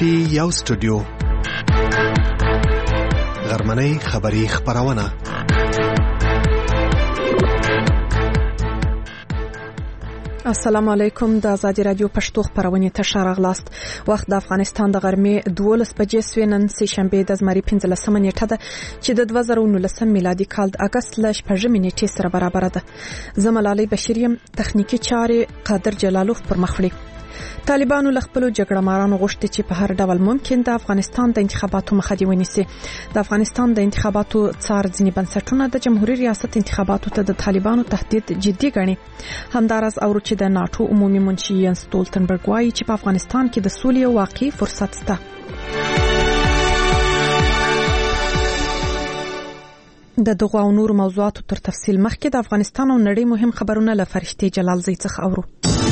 پی یو سټوډیو غرمنۍ خبری خبرونه السلام علیکم. د آزادی رادیو پښتو خبرونه ته شارغلاست. وخت د افغانستان د غرمې 12 بجې سوینن سه شنبه د زمری 15 نیټه ده چې د 2019 میلادي کال د اگست ل 15 نیټې سره برابر ده. زملالي بشریم تخنیکی چارې قادر جلالوف پر مخ وړي. طالبانو ل خپل جګړه مارانو غوښتي چې په هر ډول ممکن د افغانستان د انتخاباتو مخه دی ونیسي. د افغانستان د انتخاباتو څار ځنی بنسټونه د جمهوریت ریاست انتخاباتو ته د طالبانو تهدید جدي ګڼي. همدارس اورو چې د ناتو عمومي منشي ینس ستولتنبرګ وایي چې په افغانستان کې د سولې واقعي فرصت شته. د دغه او نور موضوعاتو تر تفصیل مخکې د افغانستان او نړۍ مهم خبرونه له فرشتي جلال زی څخه اورو.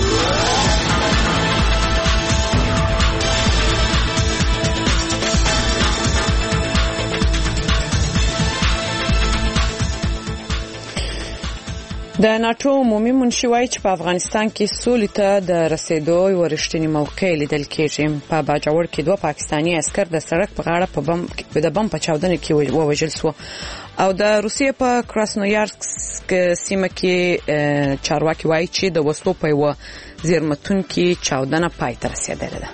د ناتو عمومي منشي وایي چې په افغانستان کې سولې ته د رسیدو یو رښتینی موقع لیدل کېږي. په باجوړ کې 2 پاکستاني عسكر د سړک په غاړه په بم په چاودنه کې ووژل شو او د روسیې په کراسنویارسک سیمه کې چارواکي وایي چې د وسلو په یو زیرمتون کې چاودنه پای ته رسیدلې ده.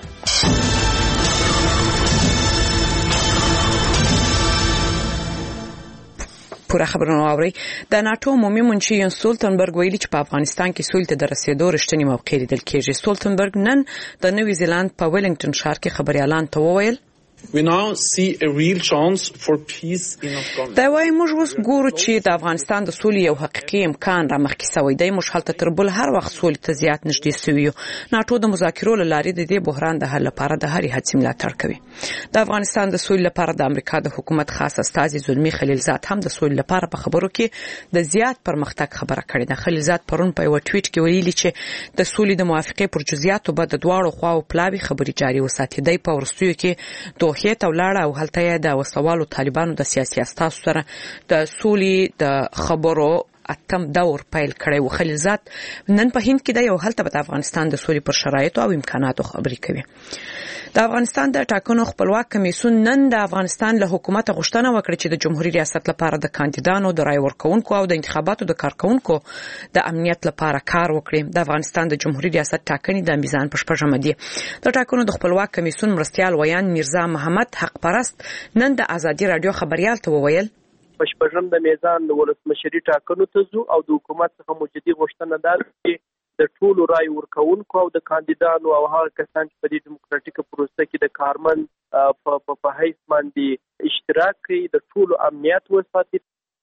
پورا خبرونه اوري. د ناتو عمومي منشي ینس ستولتنبرګ ویلي چې په افغانستان کې سولې ته د رسیدو رښتینی موقع لیدل کېږي. ستولتنبرګ نن د نوی زیلاند په ویلنګټن ښار کې خبريالان ته وویل We now see a real chance for peace in Afghanistan. دا وایي موږ اوس ګورو چې د افغانستان د سولې یو حقيقي امکان را مخکې شوی دی. موږ هلته تر بل هر وخت سولې ته زیات نږدې شوی یو. ناتو د مذاکرو لارې د دې بحران د حل لپاره د هرې هڅې ملاتړ کوي. د افغانستان د سولې لپاره د امریکا د حکومت خاص استازي زلمی خلیلزاد هم د سولې لپاره په خبرو کې د زیات پرمختګ خبره کړې ده. خلیلزاد پرون په یو ټویټ کې ویلي چې د سولې د موافقې پر جزئیاتو به د دواړو خواو پلاوي خبري جاري وساتي. د پورستیو کې دوه ته ولاړه او هلته د وسوالو طالبانو د سیاسي استازو سره د سولې د خبرو اتم دور پیل کړی و. خلیلزاد نن په هند کې د یو هلته په افغانستان د سولې پر شرایطو او امکاناتو خبرې کوي. د افغانستان د ټاکنو خپلواک کمیسیون نن د افغانستان له حکومت غوښتنه وکړه چې د جمهوریت ریاست لپاره د کاندیدانو د رای ورکونکو او د انتخاباتو د کارکونکو د امنیت لپاره کار وکړي. د افغانستان د جمهوریت ریاست ټاکنې د میزان په شپږمه دي. د ټاکنو د خپلواک کمیسیون مرستيال ویان میرزا محمد حق پرست نن د آزادی رادیو خبريال ته وویل پښپژم د میزان د ولسمشری ټاکنو ته ځو او د حکومت څخه موجودي غوښتنه ده چې د ټولو رای ورکونکو او د کاندیدانو او هغه کسان چې په دې دیموکراتیک پروسه کې د کارمن په حیث باندې اشتراک کوي د ټولو امنیت وساتي.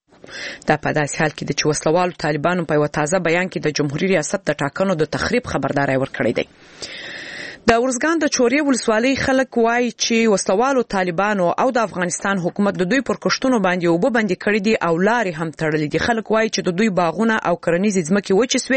دا په داسې حال کې چې وسلوالو طالبانو په یو تازه بیان کې د جمهوریت ریاست د ټاکنو د تخریب خبرداري ورکړې ده. د ورزګان د چورې ولسوالۍ خلک وایي چې وسلوالو طالبانو او د افغانستان حکومت د دوی پر کشتونو باندې او باندې کړی دي او لارې هم تړلې دي. خلک وایي چې د دوی باغونه او کرنیزې ځمکې وچسوي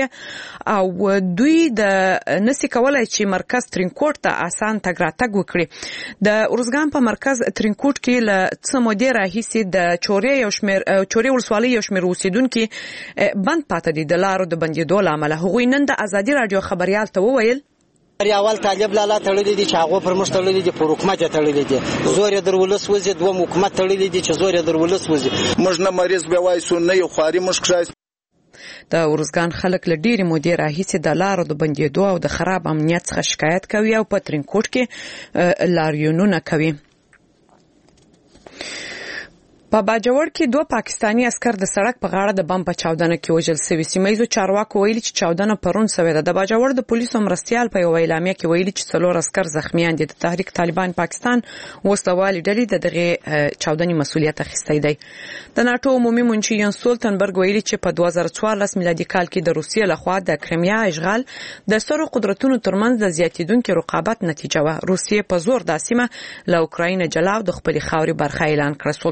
او دوی د نسی کولای چې مرکز ترینکوټ ته آسان تګ راتګ وکړي. د ورزګان په مرکز ترینکوټ کې له څه مودې راهیسې د چورې ولسوالۍ یو شمېر اوسیدونکو بند پاتې دي د لارو د بندیدو لامل. هغوی نن د آزادی رادیو خبريال ته وویل اول طالب لاله تړلې دي چې هغه پر مشت تړلې دي پر حکومت تړلې دي زور یې درولس وځي دوه حکومت تړلې دي چې زور یې درولس وځي موږ نه مریض به وای سن نه یو خاري مشکل. د ورزګان خلک له ډېری مودې راهیسې د لارو د بندیدو او د خراب امنیت څخه شکایت کوي او په ترینکوټ کې لاریونونه کوي. په باجوړ کې 2 پاکستاني عسكر د سړک په غاړه د بم په چاودنه کې وژل شوي. سیمایي چارواکو ویلي چې چاودنه پرون شوې ده. د باجوړ د پولیسو مرستيال په یو اعلامیه کې ویلي چې 4 عسكر زخمیان دي. د تحریک طالبان پاکستان وسلوالي ډلې دغه چاودنې مسؤلیت اخیستی دی. د ناتو عمومي منشي ینس ستولتنبرګ ویلي چې په 2014 میلادي کال کې د روسیې لخوا د کرایمیا اشغال د سترو قدرتونو ترمنځ د زیاتیدونکو رقابت نتیجه و. روسیې په زور د سیمه له اوکراین جلا او د خپل خاوري برخه اعلان کړ. ستولتنبرګ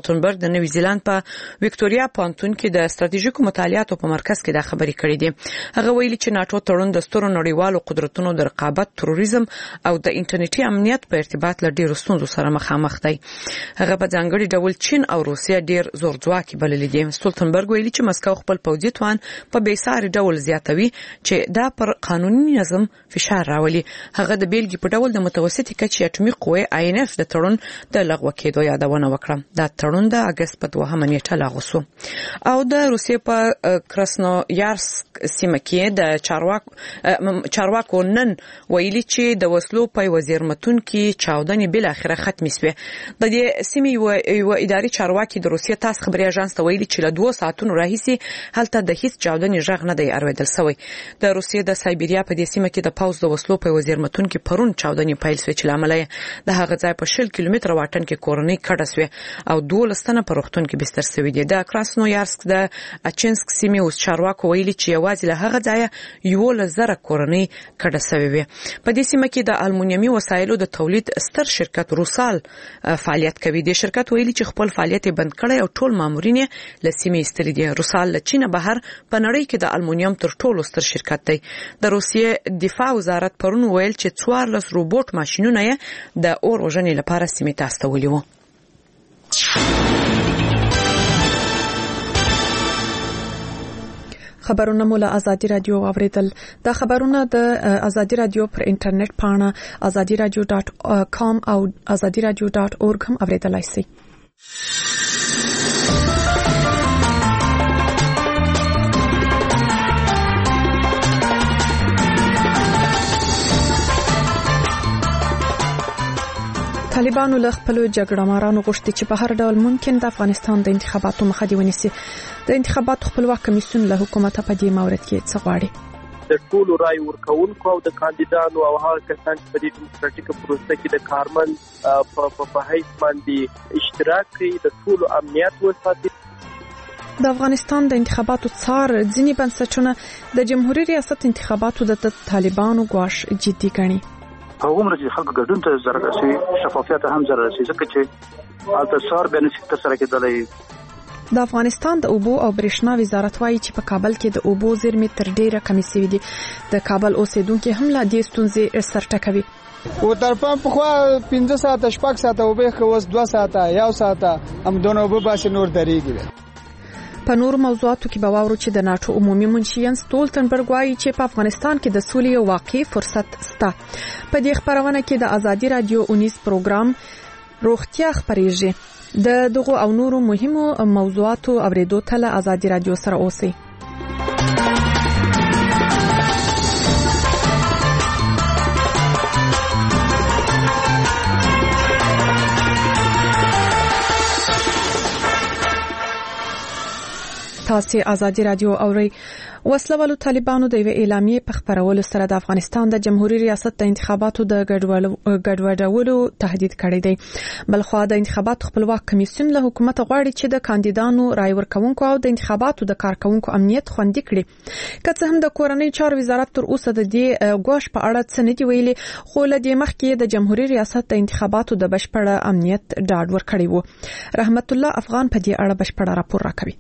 د نیوزیلند په وکټوريا پانتون کې د ستراتیژیکو مطالعاتو په مرکز کې دا خبرې کړې دي. هغه ویلي چې ناتو تړون د سترو نړیوالو قدرتونو د رقابت، تروریزم او د انټرنیټي امنیت په ارتباط له ډیرو ستونزو سره مخامخ دی. هغه په ځانګړي ډول چین او روسیه ډیر زورځواکي بللي دي. ستولتنبرګ ویلي چې مسکو خپل پوځي توان په بیساري ډول زیاتوي چې دا پر قانوني نظم فشار راولي. هغه د بیلګې په ډول د متوسطې کچې اټومي قوې INF د تړون د لغوه کېدو یادونه وکړه. دا تړون د اگست په 2 نیټه لغوه شو. او د روسیې په کراسنویارسک سیمه کې د چارواکو نن ویلي چې د وسلو په وزیرمتون کې چاودنې بل اخره ختمې شوې. د دې سیمې یو اداري چارواکي د روسیې تاس خبري اژانس ته ویلي چې له 2 ساعتونو راهیسې هلته د هیڅ چاودنې غږ نه دی اوریدل شوی. د روسیې د سایبریا په دې سیمه کې د پاوز د وسلو په وزیرمتون کې پرون چاودنې پیل شوې چې لامل یې د هغه ځای په 60 کیلومتره واټن کې کورنۍ کډه شوې او 12 تنه په روغتون کې بستر شوي دي. د کراسنویارسک د اچینسک سیمې اوس چارواکو ویلي چې یوازې له هغه ځای 11,000 کورنۍ کډه شوې وي. په دې سیمه کې د المونیمي وسایلو د تولید ستر شرکت روسال فعالیت کوي. د شرکت ویلي چې خپل فعالیت بند کړی او ټول مامورین له سیمې ایستلي دي. روسال له چین بهر په نړۍ کې د المونیم تر ټولو ستر شرکت دی. د روسیې دفاع وزارت پرون ویل چې 14 روبوټ ماشينونه یې د اور وژنې لپاره سیمې ته استولي وو. خبرونه مولا ازادي رادیو اوریدل. دا خبرونه د ازادي رادیو پر انټرنیټ پاڼه azadiradio.com او azadiradio.org هم اوریدلای شئ. طالبانو له خپل جګړهمارانو غوښتي چې په هر ډول ممکن د افغانستان د انتخاباتو مخه دی ونیسي. د انتخاباتو خپلواک کمیسیون له حکومت په دې مورد کې څه غواړي؟ د ټولو رای ورکوونکو او د کاندیدانو او هغه کسان چې په دې ډیموکراتیک پروسه کې د کارمن په حیث باندې اشتراک کوي د ټولو امنیت وساتي. د افغانستان د انتخاباتو څار ځینې بنسټونه د جمهوریت ریاست انتخاباتو د طالبانو ګواښ جدي ګڼي. هغومره چې خلک ګډون ته ضرر رسوي، شفافیت هم ضرر رسوي، ځکه چې هلته څار بیا نشي ترسره کېدلی. د افغانستان د اوبو او برېښنا وزارت وايي چې په کابل کې د اوبو زیرمې تر ډیره کمې شوې دي. د کابل اوسیدونکو هم لا دې ستونزې سر ټکوي. او طرفان په خوا 15 ساعته 6 ساعته اوبه خوس 2 ساعته 1 ساعته هم دونه اوبه باسي نور درېږي. په نور موضوعاتو کې به واورو چې د ناتو عمومي منشي ستولتنبرګ وايي چې په افغانستان کې د سولې یو واقعي فرصت شته. په دې خبرونه کې د ازادي رادیو 19 پروګرام روغتیا خبريږي. د دغه او نورو مهمو موضوعاتو اوریدو ته له ازادي رادیو سره اوسئ. تاسو ازادي رادیو اورئ. وسلوالو طالبانو د اعلامیې په خبرولو سره د افغانستان د جمهوریت ریاست د انتخاباتو د ګډوډولو تهدید کړی دی. بلخو د انتخاباتو خپلواک کمیسیون له حکومت غواړي چې د کاندیدانو رای ورکونکو او د انتخاباتو د کارکونکو امنیت خوندي کړي. که څه هم د کورنۍ چارو وزارت تر اوسه د دې ګواښ په اړه څه نه دی ویلي، خو له دې مخکې د جمهوریت ریاست د انتخاباتو د بشپړ امنیت ډاډ ورکړی وو. رحمت الله افغان په دې اړه بشپړ راپور راکوي.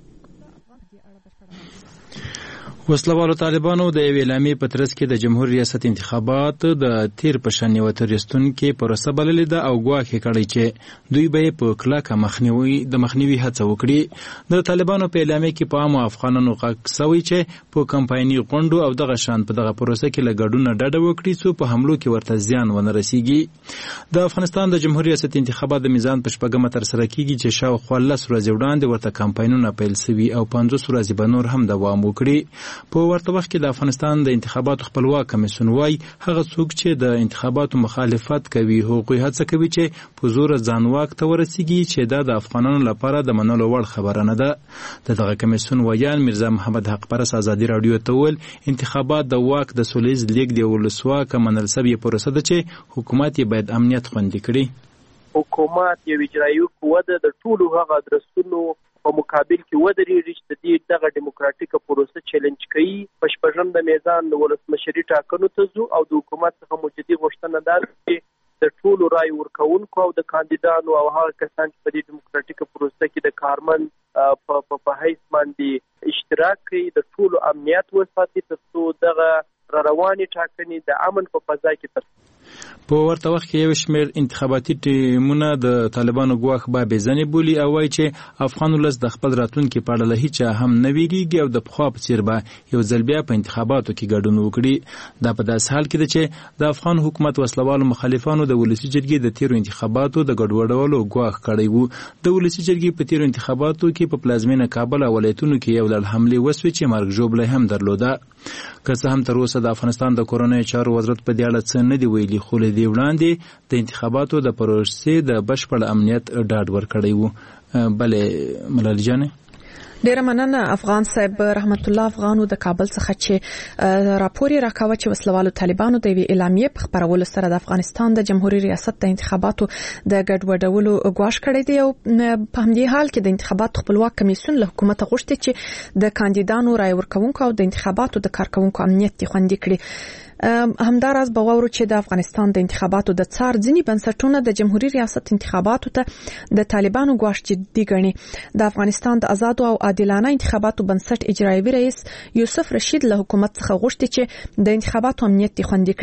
وسلوالو طالبانو د اعلامیې په ترڅ کې د جمهوریت ریاست انتخابات د تیر په شان یو ترستونکو پروسه بللې ده او ګواښ کړی چې دوی به په کلکه مخنیوي هڅه وکړي. د طالبانو په اعلامیې کې په عامو افغانانو غوښتي چې په کمپایني غونډو او دغه شان په دغه پروسه کې لګډونه ډډه وکړي چې په حملو کې ورته زیان ونه رسیږي. د افغانستان د جمهوریت ریاست انتخابات د میزان په شپږمه تر سره کیږي چې شاوخوا 10 ورځې وړاندې ورته کمپاینونه پیل شوي او 50 ورځې به نور هم دوام وکړي. په ورته وخت کې د افغانستان د انتخاباتو خپلواک کمیسیون وايي هغه څوک چې د انتخاباتو مخالفت کوي هغوی هڅه کوي چې په زور ځان واک ته ورسیږي چې دا د افغانانو لپاره د منلو وړ خبره نه ده. دغه کمیسیون ویان میرزا محمد حق پرس ازادي رادیو ته ویل انتخابات د واک د سولیز لیګ دی ولسواک منل سوي پروسه ده چې حکومت یې باید امنیت خوندي کړي. حکومت یو اجرایي قوه ده د ټولو هغه درسونو په مقابل کې ودرېږي چې دغه ډیموکراتیک پروسه چیلنج کوي. په شپږم د میزان د ولسمشري ټاکنو ته ځو او د حکومت څخه موجودي غوښتنه ده چې د ټولو رای ورکوونکو او د کاندیدانو او هغه کسان چې په دې دیموکراتیکه پروسه کې د کارمن په حیث باندې اشتراک کوي د ټولو امنیت وساتي ترڅو دغه رواني ټاکنې د امن په فضا کې ترسره په ورته وخت کې یو شمېر انتخاباتي ټیمونه د طالبانو ګواښ به بېځنې بولي او وایي چې افغان ولس د خپل راتلونکي په اړه له هیچا هم نه ویریږي او د پخوا په څېر به یو ځل بیا په انتخاباتو کې ګډون وکړي. دا په داسې حال کې ده چې د افغان حکومت وسلوالو مخالفانو د ولسي جرګې د تیرو انتخاباتو د ګډوډولو ګواښ کړی و. د ولسي جرګې په تیرو انتخاباتو کې په پلازمینه کابل او ولایتونو کې یو ډول حملې وسوې چې مرګ ژوبله هم درلوده. که څه هم تر اوسه د افغانستان د کورنیو چارو وزارت په دې اړه څه نه دی ویلي، خو له دې وړاندې د انتخاباتو د پروسې د بشپړ امنیت ډاډ ورکړی و. بلې ملالۍ جانې ډیره مننه افغان صاحب رحمت الله افغانو د کابل څخه چې راپور راکاوه چې وسلوالو طالبانو د اعلامیې په خبرولو سره د افغانستان د جمهوریت ریاست د انتخاباتو د ګډوډولو ګواښ کړی دی او په همدې حال کې د انتخاباتو خپلواک کمیسیون له حکومت غوښتي چې د کاندیدانو رای ورکوونکو او د انتخاباتو د کارکونکو امنیت خوندي کړي. همداراز باور چې د افغانستان د انتخاباتو د څار ځینی بنسټونه د جمهوریت ریاست انتخاباتو ته د طالبانو ګواښ جدي ګڼي. د افغانستان د آزادو او عادلانه انتخاباتو بنسټ اجرایوي رئیس یوسف رشید له حکومت څخه غوښتي چې د انتخاباتو امنیت خوندي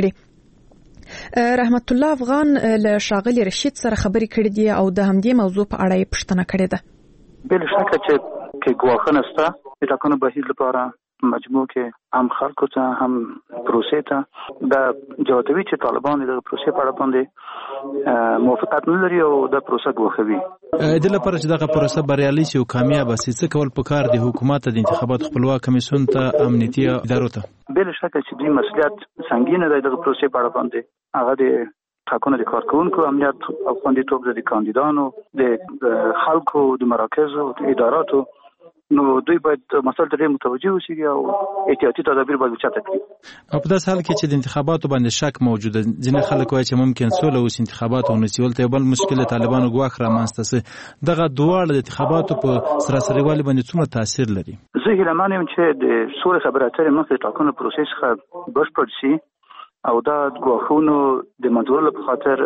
کړي. رحمت الله افغان له شاغلي رشید سره خبرې کړې دي او د همدې موضوع په اړه یې پوښتنه کړې ده. بل شکه چې ګواښونه سته د ټاکنو بهیر لپاره مجموع کې هم خلکو ته هم پروسې ته د جواتوي چې طالبان د پروسې په اړه باندې موافقت نه لري او د پروسه ګواښوي. د لپاره چې دغه پروسه بریالي شي او کامیاب شي څه کول پکار دی حکومت د انتخاباتو خپلواک کمیسیون ته امنیتي ادارو ته؟ بل شکه چې دوی مسؤلیت سنگینه دی د پروسې په اړه باندې هغه د ټاکنو د کارکونکو امنیت او خوندیتوب د کاندیدانو د خلکو د مراکزو د اداراتو نو دوی باید مسله ته متوجه وشي او احتیاطي تدابیر باید وچاته کړي. په داسې حال کې چې د انتخاباتو باندې شک موجوده ځینې خلک وایي چې ممکن سوله اوس انتخابات ونسول ته بل مشکل طالبانو ګواښ رامنځته سي. دغه دواړه د انتخاباتو په سراسري والي باندې څومره تاثیر لري؟ زه هیله یم چې د سولې خبرې اترې مخکې ټاکنو پروسې څخه بشپړ شي او دا ګواښونو د منځورولو په خاطر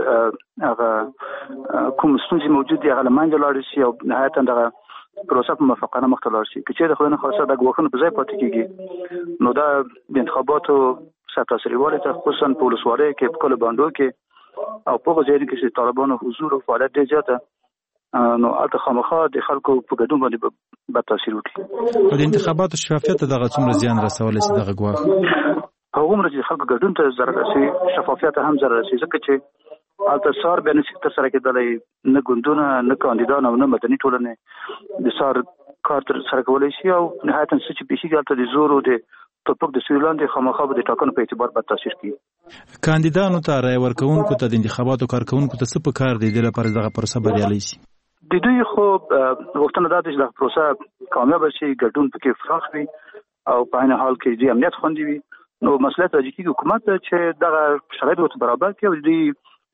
هغه کوم ستونزې موجود دي هغه له منځه لاړې شي او نهایتا دغه پروسه په موافقانه مخ ته لاړ شي. که چېرې د خدای نه خواسته د ګواښونو په ځای پاتې کېږي نو دا د انتخاباتو سرتاسري والي ته خصوصا په ولسوالیو کې په کلو بانډو کې او په هغو ځایونو کې چې طالبانو حضور او فعالیت ډېر زیاته نو هلته خامخا د خلکو په ګډون باندې بد تاثیر وکړي. د انتخاباتو شفافیت ته دغه څومره زیان رسولی شي دغه ګواښ؟ هغومره چې خلکو ګډون ته ضرر رسوي شفافیت هم ضرر رسوي ځکه چې هلته سار بیا نشي ترسره کېدلی نه ګوندونه نه کاندیدان او نه مدني ټولنې د سار کار ترسره کولی شي او نهایتا څه چې پیښیږي هلته د زور او د ټوپک د سویو لاندې خامخا به د ټاکنو په اعتبار بد تاثیر کوي. کاندیدانو ته رای ورکوونکو ته د انتخاباتو کارکوونکو ته څه پکار دی د لپاره دغه پروسه بریالۍ شي؟ د دوی خو غوښتنه دا ده چې دغه پروسه کامیابه شي ګډون پکې فراخ وي او په عین حال کې دوی امنیت خوندي وي. نو مسله ته چې حکومت چې دغه شرایط ورته برابر کړي او دوی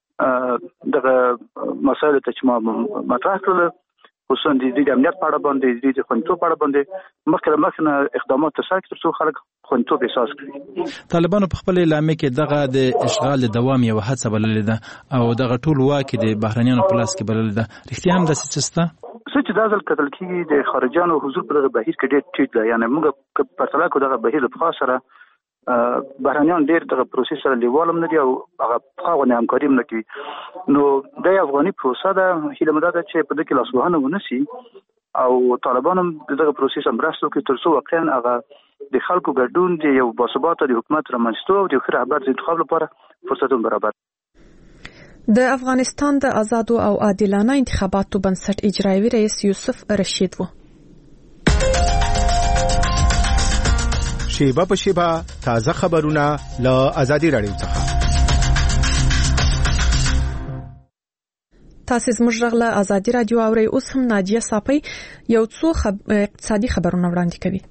دغه مسایل ته چې ما مطرح کړل خصوصا د امنیت په اړه باندې د خوندیتوب په اړه باندې مخکې اقدامات ترسره کړي ترڅو خلک خوندیتوب احساس کړي. طالبانو په خپل اعلامیه کې دغه د اشغال د دوام یو هڅه بللې ده او دغه ټول واک د بهرنیانو په لاس کې بللې ده. رښتیا هم داسې څه شته؟ څه چې دا ځل کتل کېږي د خارجیانو حضور په دغه بهیر کې ډېر ټیټ دی. یعنې موږ په پرتله کړو دغه بهیر له پخوا سره بهرنیان ډېر دغه پروسې سره لیوال هم نه دي او هغه پخوا غوندې همکاري هم نه کوي. نو دا افغاني پروسه ده. هیله مې دا ده چې په دې کې لاسوهنه ونه سي او طالبان هم دغه پروسې سره مرسته وکړي ترڅو واقعا هغه د خلکو ګډون د یو باثباته د حکومت رامنځته او د ښه رهبر د انتخاب لپاره فرصتونه برابر. د افغانستان د آزادو او عادلانه انتخاباتو بنسټ اجرایوي رئیس یوسف رشید و. شیبه په شیبه تازه خبرونه له آزادي رادیو څخه. تاسو زموږ غږ له آزادي رادیو اورئ. اوس هم نادیه صافی یو څو اقتصادي خبرونه وړاندې کوي.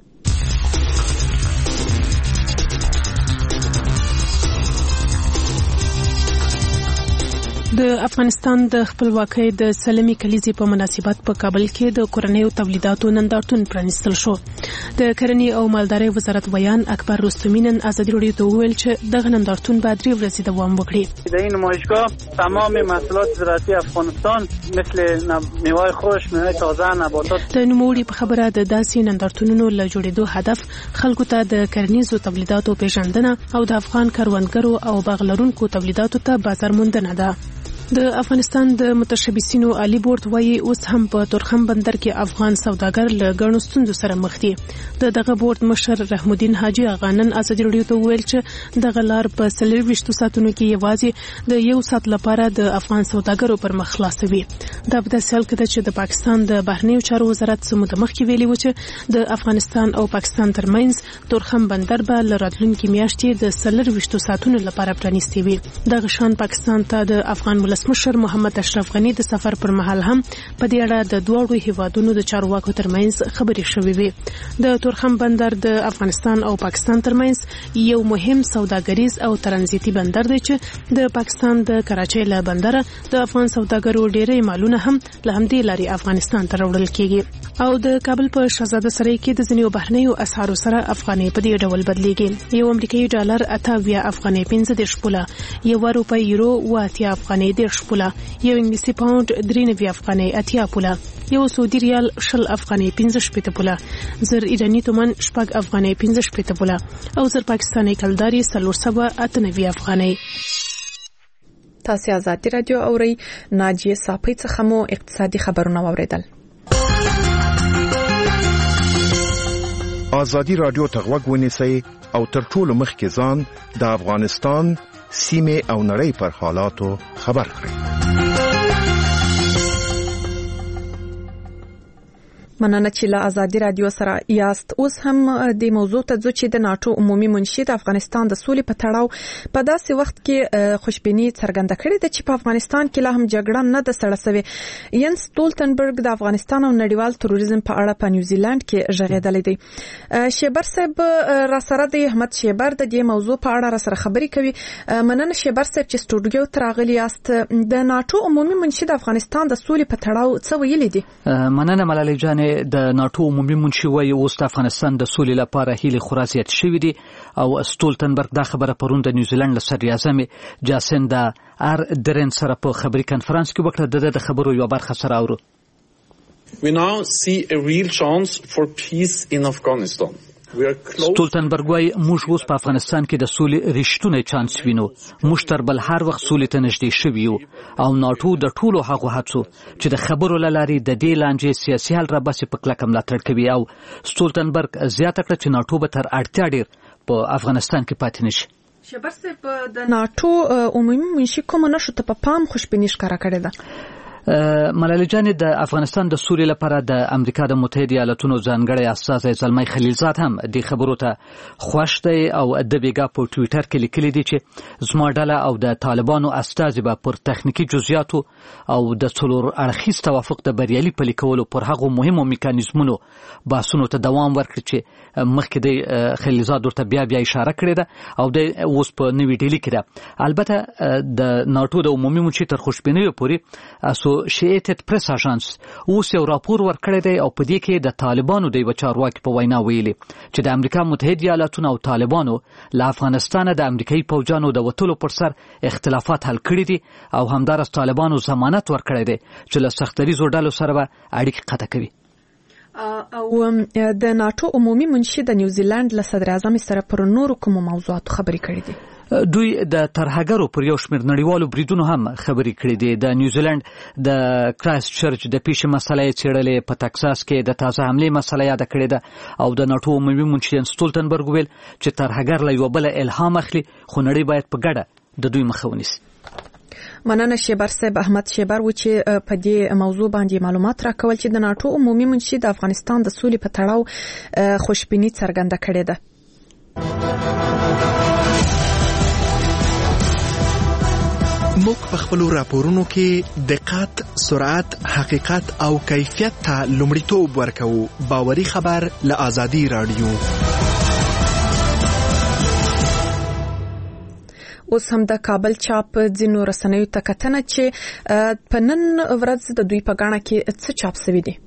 د افغانستان د خپلواکۍ د سلمي کلیزې په مناسبت په کابل کې د کورنیو تولیداتو نندارتون پرانیستل شو. د کرنې او مالدارۍ وزارت ویان اکبر رستمی نن ازادي راډیو ته وویل چې دغه نندارتون به 3 ورځې دوام وکړي. در این نمایشگاه تمام محصولات زراعتی افغانستان مثل میوه خشک، میوه تازه، نباتات. د نوموړي په خبره د داسې نندارتونونو له جوړېدو هدف خلکو ته د کرنیزو تولیداتو پیژندنه او د افغان کروندګرو او باغ لرونکو تولیداتو ته بازار موندنه ده. د افغانستان د متشبثینو عالی بورډ وايي اوس هم په تورخم بندر کې افغان سوداګر له ګڼو ستونزو سره مخ دي. دغه بورډ مشر رحم الدین حاجی اغا نن ازادي راډیو ته وویل چې دغه لار په 24 ساعتونو کې یوازې د 1 ساعت لپاره د افغان سوداګرو پر مخ خلاصوي. دا په داسې حال کې ده چې د پاکستان د بهرنیو چارو وزارت سمو د مخکې ویلي و چې د افغانستان او پاکستان ترمنځ تورخم بندر به له راتلونکي میاشتې د 24 ساعتونو لپاره پرانیستی وي. دغه شان پاکستان ته د افغان مشر محمد اشرف غنی د سفر پر مهال هم په دې اړه د دوه هیوادونو د چارواکو ترمنځ خبرې شوې وي. د تورخم بندر د افغانستان او پاکستان ترمنځ یو مهم سوداګریز او ترانزیتي بندر دی چې د پاکستان د کراچۍ له بندره د افغان سوداګرو ډېرې مالونه هم له همدې لارې افغانستان ته راوړل کیږي او د کابل په شهزاده سرای کې د ځینو بهرنیو اسعارو سره افغانۍ په دې ډول بدلیږي. یو امریکایي ډالر 28 افغانۍ 15 پوله، یو روپۍ یورو 80 افغانۍ 10 پوله، یو انګلیسي پاوند 93 افغانۍ 80 پوله، یو سعودي ریال 20 افغانۍ 15 پوله، زر ایرانی تومان 6 افغانۍ 15 پوله او زر پاکستاني کلداري 398 افغانۍ. تاسو آزادي رادیو اورئ. ناجیه صافی څخه مو اقتصادي خبرونه واوریدل. آزادي رادیو ته غوږ ونیسئ او تر ټولو مخکې ځان د افغانستان سیمه او نړۍ پر حالاتو خبر کړئ. مننه چې له آزادي رادیو سره یاست. اوس هم د موضوع ته ځو چې د ناتو عمومي منشي د افغانستان د سولې په تړاو په داسې وخت کې خوشبیني څرګنده کړې ده چې په افغانستان کې لا هم جګړه نه ده سړه سوې. ینس ستولتنبرګ د افغانستان او نړیوال تروریزم په اړه په نیوزیلند کې ژغېدلی دی. شیبر صاحب را سره دی. احمد شیبر د دې موضوع په اړه را سره خبرې کوي. مننه شیبر صاحب چې سټوډیو ته راغلی یاست. د ناتو عمومي منشي د افغانستان د سولې په تړاو څه ویلي دي؟ مننه ملالۍ جانې. د ناتو عمومي منشي وايي اوس د افغانستان د سولې لپاره هیلې خورا زیات شوې دي او ستولتنبرګ دا خبره پرون د نیوزیلند له صدر اعظم جاسیندا اردرن سره په خبري کانفرنس کې وکړه. د خبرو یو برخه سره اورو. We now see a real chance for peace in Afghanistan. ستولتنبرګ وايي موږ اوس په افغانستان کې د سولې رښتونی چانس وینو. موږ تر بل هر وخت سولې ته نږدې شوي یو او ناتو د ټولو هغو هڅو چې د خبرو له لارې د دې لانجې سیاسي حل راباسي په کلکه ملاتړ کوي او ستولتنبرګ زیاته کړه چې ناتو به تر اړتیا ډېر په افغانستان کې پاتې نشي. شبر صاحب د ناتو عمومي منشي کوم نشو ته په پام خوشبیني ښکاره کړې ده؟ ملالۍ جانې د افغانستان د سولې لپاره د امریکا د متحده ایالاتونو ځانګړی استازی زلمی خلیلزاد هم د خبرو ته خوښ دی او د بیګا په ټویټر کې لیکلي دي چې زما ډله او د طالبانو استازي به پر تخنیکی جزئیاتو او د څلور اړخیز توافق د بریالي پلي کولو پر هغو مهمو میکانیزمونو بحثونو ته دوام ورکړي چې مخکې د خلیلزاد ورته بیا اشاره کړې ده او د اوس په نوې ډیلي کې ده. البته د ناتو د عمومي منشي تر خوشبینیو پورې شیټد پریس اژانس اوس یو راپور ورکړی دی او په دې کې د طالبانو د یو چارواکي په وینا ویلي چې د امریکا متحده ایالاتونو او طالبانو له افغانستان د امریکایي پوځانو د وټلو پر سر اختلافات حل کړي دي او همدارس طالبانو ضمانت ورکړی دی چې له سختریزو ډلو سره به اړیکې قطع کوي. او د ناتو عمومي منشي د نیوزیلند له صدر اعظم سره پر نورو کوم موضوعاتو خبرې کړې دي؟ دوی د ترهګرو پر یو شمېر نړیوالو بریدونو هم خبرې کړې دي. د نیوزیلند د کرایست چرچ د پیښې مسله یې څېړلې، په تکساس کې د تازه حملې مسله یاده کړې ده او د ناتو عمومي منشي ستولتنبرګ ویل چې ترهګر له یوه بله الهام اخلي خو نړۍ باید په ګډه د دوی مخه ونیسي. مننه شیبر صاحب. احمد شیبر و چې په دې موضوع باندې معلومات راکول چې د ناتو عمومي منشي د افغانستان د سولې په تړاو خوشبیني څرګنده کړې ده. موږ په خپلو راپورونو کې دقت، سرعت، حقیقت او کیفیت ته لومړیتوب ورکوو. باوري خبر له آزادي رادیو. اوس هم د کابل چاپ ځینو رسنیو ته کتنه چې په نن ورځ د دوی په غاڼه کې څه چاپ شوی دی.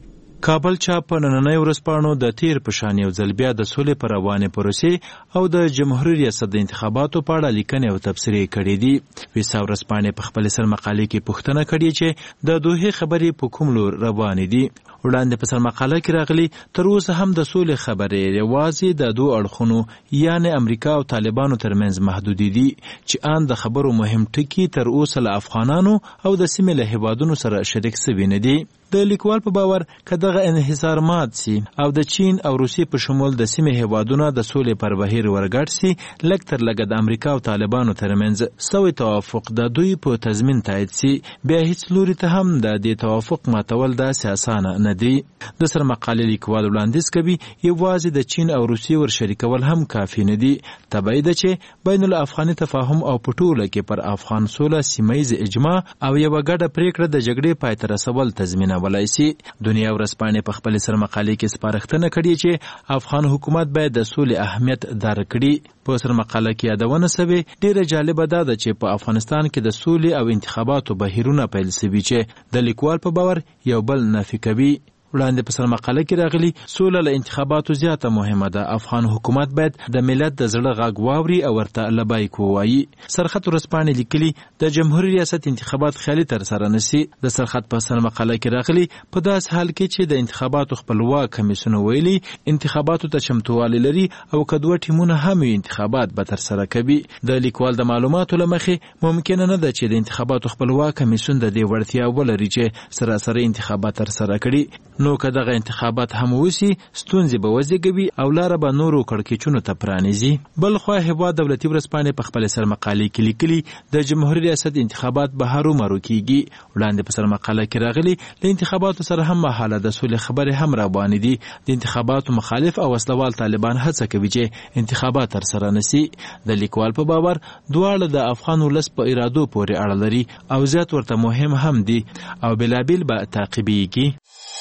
کابل چاپ په نننۍ ورځپاڼو د تیر په شان یو ځل بیا د سولې پر روانې پروسې او د جمهوریت ریاست د انتخاباتو په اړه لیکنې او تبصرې کړې دي. ویسا ورځپاڼې په خپل سر مقالې کې پوښتنه کړې چې د دوه خبرې په کوم لور روانې دي. وړاندې په سر مقاله کې راغلي تر اوسه هم د سولې خبرې یوازې د دوه اړخونو یعنی امریکا او طالبانو ترمنځ محدود دي چې ان د خبرو مهم ټکي تر اوسه له افغانانو او د سیمې له هیوادونو سره شریک شوي نه دي. د لیکوال په باور کداغه انحصار مات سي او د چین او روسیې په شمول د سیمې هیوادونو د سولې پر بهیر ورګړ سي لکتر لګد امریکا او طالبانو ترمنځ سوي توافق د دوی په تضمین تایید سي بیا هیڅ لوري ته هم د دې توافق ماتول د سیاسانه نه دي. د سر مقالې لیکوال وړاندیز کوي یوازې د چین او روسیې ور شریکول هم کافي نه دي. طبیعي ده چې بین الافغاني تفاهم او پټوله کې پر افغان سوله سیمایي اجماع او یو ګډه پریکړه د جګړې پای ته رسول تضمین ولای سي. دنیا ورځپاڼې په خپل سر مقالې کې سپارښتنه کړې چې افغان حکومت باید د سولې اهمیت درک کړي. په سر مقاله کې یادونه شوې ډیره جالبه ده چې په افغانستان کې د سولې او انتخاباتو بهیرونه پیل شوي چې د لیکوال په باور یو بل نفي کوي. وړاندې په سر مقاله کې راغلي سوله له انتخاباتو زیاته مهمه ده. افغان حکومت باید د ملت د زړه غږ واوري او ورته لبیک ووایي. سرخط ورځپاڼې لیکلي د جمهوریت ریاست انتخابات خیالي تر سره نشي. د سرخط په سر مقاله کې راغلي په داس حال کې چې د انتخاباتو خپلواک کمیسیون ویلي انتخاباتو ته چمتووالی لري او کدوه ټیمونه هم انتخابات به تر سره کوي. د لیکوال د معلوماتو لمخې ممکن نه ده چې د انتخاباتو خپلواک کمیسیون د دې وړتیا ولري چې سراسري انتخابات تر سره کړي. نو که دغه انتخابات هم وسی ستونزې به وزېږوي او لاره به نورو کړکېچونو ته پرانیزي. بل خو هیواد دولتي ورځپاڼې په خپل سر مقالې کې لیکلي د جمهوریت ریاست انتخابات به هرومرو کیږي. وړاندې په سر مقاله کې راغلي له انتخاباتو سره هم مهاله د سولې خبرې هم روانې دي. د انتخاباتو مخالف او وسلوال طالبان هڅه کوي چې انتخابات تر سره نشي. د لیکوال په باور دواړه د افغان ولس په ارادو پورې اړه لري او زیات ورته مهم هم دي او بلابل به تعقیبېږي.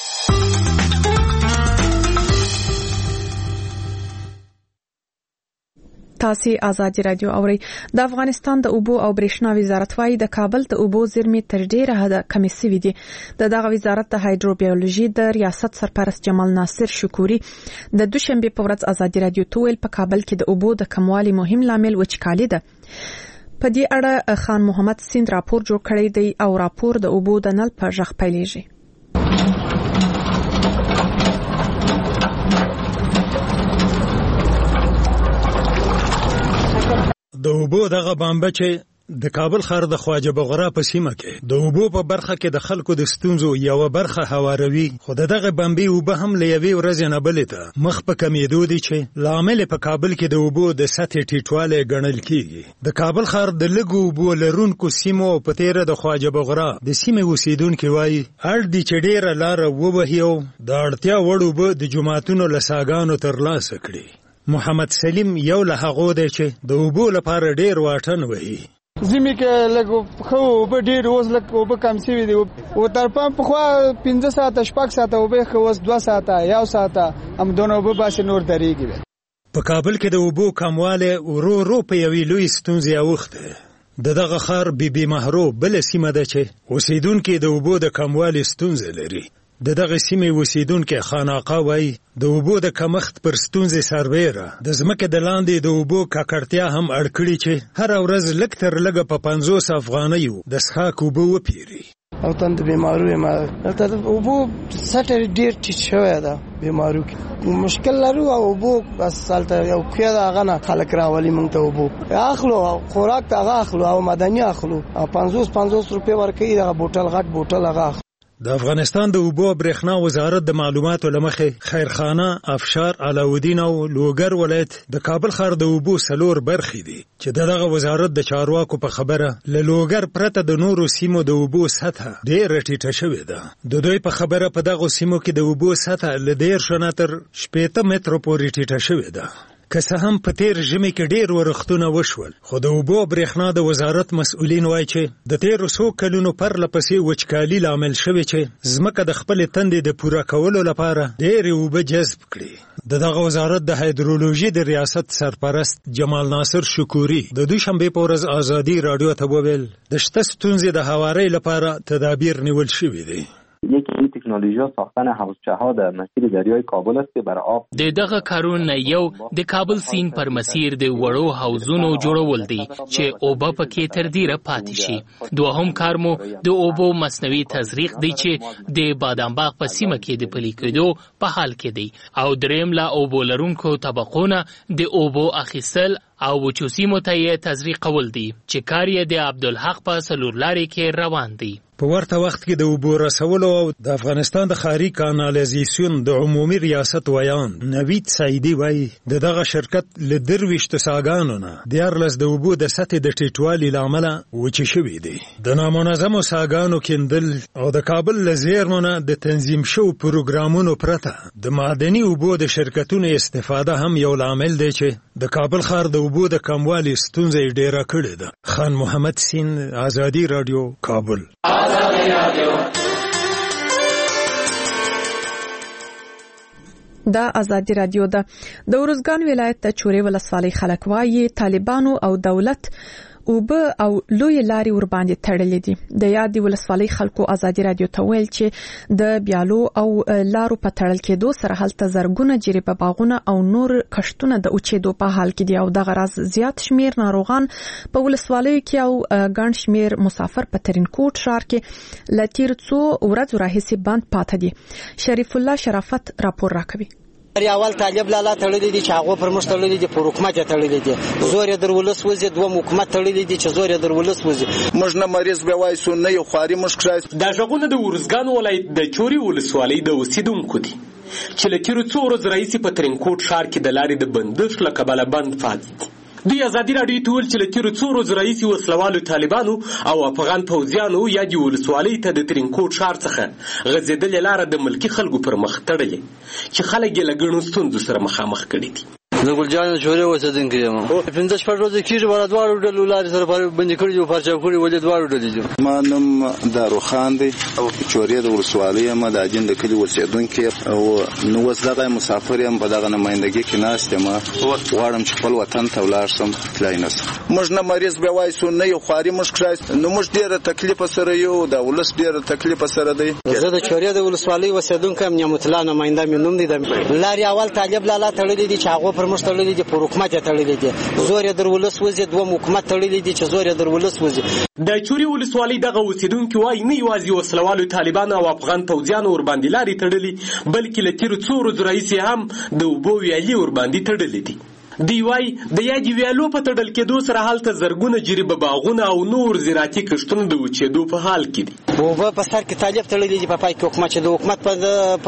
تاسو آزادی رادیو اوري. د افغانستان د اوبو او برېښنا وزارت وايي د کابل د اوبو زیرمې تر ډیره حده کمې شوې دي. دغه وزارت د هایدروبیولوژي د ریاست سرپرست جمال ناصر شکوري د دوشنبه په ورځ آزادی رادیو ته ویل په کابل کې د اوبو د کموالي مهم لامل وچکالي ده. په دې اړه خان محمد سیند راپور جوړ کړی دی او راپور د اوبو د نل په ژغ پیلېږي. د اوبو دغه بامبه چې د کابل ښار د خواجه بغرا په سیمه کې د اوبو په برخه کې د خلکو د ستونزو یو برخه هواروي خو دغه بامبې اوبه هم له یوې ورځې نه بلې ته مخ په کمیدو دي چې لامل په کابل کې د اوبو د سطح ټیټوالی ګڼل کیږي. د کابل ښار د لږو اوبو لرونکو سیمو په تیره د خواجه بغرا د سیمې اوسیدونکي وایي اړ دي چې ډیره لاره ووهي او د اړتیا وړ اوبه د جوماتونو له څاګانو ترلاسه کړي. محمد سلیم یو له هغو دی چې د اوبو لپاره ډیر واټن وهي. زمي کې لږ خو اوبه ډیر اوس لږ اوبه کم شوي دي او تر پام پخوا 15 ساعته شپږ ساعته اوبه خو اوس 2 ساعته یو ساعته همدونه اوبه باسي نور درېږي. په کابل کې د اوبو کموالی ورو په یوې لوی ستونزې اوښتی. دغه ښار بي محرو بله سیمه ده چې اوسیدونکي د اوبو د کموالي ستونزه لري. دغه سیمې اوسیدونکي خان آقا وایي د اوبو د کمښت پر ستونزې سربیره د ځمکې د لاندې د اوبو ککړتیا هم اړ کړي چې هر ورځ لږ تر لږه په 50 افغانیو د څښاک اوبه وپیري. او تند بیماروي ما ته اوبو سټر ډیر ټیټ شوی ده بیمارو کې مشکل لرو او اوبو بس سالته یو کیا دا غنه خلک راولي مونږ ته اوبو اخلو خوراک ته اخلو او مدني اخلو 50 روپے ورکې دا بوتل غټ بوتل هغه. د افغانستان د اوبو او برېښنا وزارت د معلوماتو لمخې خیرخانه، افشار، علاودین او لوګر ولایت د کابل ښار د اوبو 4 برخې دي چې دغه وزارت د چارواکو په خبره له لوګر پرته د نورو سیمو د اوبو سطح ډېره ټیټه شوې ده. د دوی په خبره په دغه سیمو کې د اوبو سطح له 13 تر 18 مترو پورې ټیټه شوې ده. که څه هم په تیر ژمي کې ډیر ورښتونه وشول خو د اوبو برېښنا د وزارت مسؤلین وایي چې د تیرو څو کلونو پرله پسې وچکالي لامل شوی چې ځمکه د خپلې تندې د پوره کولو لپاره ډېرې اوبه جذب کړي. دغه وزارت د هایدرولوژي د ریاست سرپرست جمال ناصر شکوري د دوشنبه په ورځ آزادی رادیو ته وویل د شته ستونزې د هواري لپاره تدابیر نیول شوي دي. یکی این تکنولوژی ها ساختن حوضچه ها در مسیر دریای کابل است که برای آب دغه کارونه یو د کابل سیند پر مسیر د وړو حوضونو جوړول دي چې اوبه پکې تر ډیره پاتې شي. دوهم کار مو د اوبو مصنوعي تزریق دی چې د بادام باغ په سیمه کې د پلي کېدو په حال کې دی. او دریم لا اوبو لرونکو طبقونه د اوبو اخیستل او وچوسی متعیه تزریق کول دي چې کار یې د عبدالحق په سلورلاري کې روان دی. په ورته وخت کې د اوبو رسولو او د افغانستان د ښاري کانالیزاسیون د عمومي ریاست ویان نوید سعیدی وایي دغه شرکت له 23 ساګانو نه 14 د اوبو د سطح د ټیټوالي لامل وچې شوې دي. د نامنظمو ساګانو کېندل او د کابل له زیرمونه د تنظیم شو پروګرامونو پرته د معدني اوبو د شرکتونو استفاده هم یو لامل دی چې د کابل ښار د اوبو د کموالي ستونزې ډیره کړې ده. خان محمد سین، آزادی رادیو، کابل. دا آزادی رادیو ده. د ورزګان ولایت د چورې ولسوالۍ خلک وایي طالبانو او دولت اوبه او لوی لاري ور باندې تړلې دي. د یادې ولسوالۍ خلکو آزادی رادیو ته ویل چې د بیالو او لارو په تړل کېدو سره هلته زرګونه جریبه باغونه او نور کښتونه د اوچېدو په حال کې دي او دغه راز زیات شمیر ناروغان په ولسوالۍ کې او ګڼ شمیر مسافر په ترینکوټ ښار کې لتیر څو ورځې راهیسې بند پاتې دي. شریف الله شرافت راپور راکوي. اول طالب لاله تړلې دي چې هغه پر مشت تړلې دي، پر حکومت تړلې دي. زور در ولس وزي دوه حکومت تړلې دي چې زور در ولس وزي. موږ نه مریض به وای سن نه یو خاري مشکل. دا ژغونه د ورزګان ولایت د چوري ولسوالۍ د اوسیدونکو دي چې لتیر څو ورځې راهیسې په ترینکوټ ښار کې د لارې د بندش له کبله بند پاتې دي. دوی آزادی رادیو ته ویل چې له تیرو څو ورځو راهیسې وسلوالو طالبانو او افغان پوځیانو یادې ولسوالۍ ته د ترینکوټ ښار څخه غځېدلې لاره د ملکي خلکو پر مخ تړلې چې خلک یې له ګڼو ستونزو سره مخامخ کړي دي. د ګلجان چورې اوسېدونکی یم. 15 شپږ ورځې کېږي ورته دواړو ډلو لارې سره بندې کړي دي او پرچاو کړي ولې دواړو ډلې دي. ما نوم داروخان دی او چورې د ولسوالۍ یم د اجند کلي اوسېدونکی او نو اوس دغه مسافر یم په دغه نمایندګي کې ناست یم. غواړم چې خپل وطن ته ولاړ شم تلای نه شم. موږ نه مریض به وای سن نه یو خاري مشکل نو موږ ډېره تکلیف سره یو د ولس ډېره تکلیف سره دی. زه د چورې د ولسوالۍ اوسېدونکی یم. نعمت الله نماینده مې نوم دی. د لارې اول طالب لاله تړلې دي چې هغه پر مشت تړلې دي، پر حکومت تړلې دي. زور در ولس وزي دوه حکومت تړلې دي چې زور در ولس وزي. د چوري ولسوالۍ دغه اوسیدونکو وايي نه یوازې وسلوالو طالبان او افغان پوځیانو ور باندې لارې تړلې بلکې له تیر څو ورځې راهیسې هم د اوبو ویالې ور باندې تړلې دي. دی وايي د یادې ویالو په تړل کېدو سره هلته زرګونه جریبه باغونه او نور زراعتي کښتونه د وچېدو په حال کې دي. اوبه په سر کې طالب تړلې دي په پای کې حکومت چې د حکومت په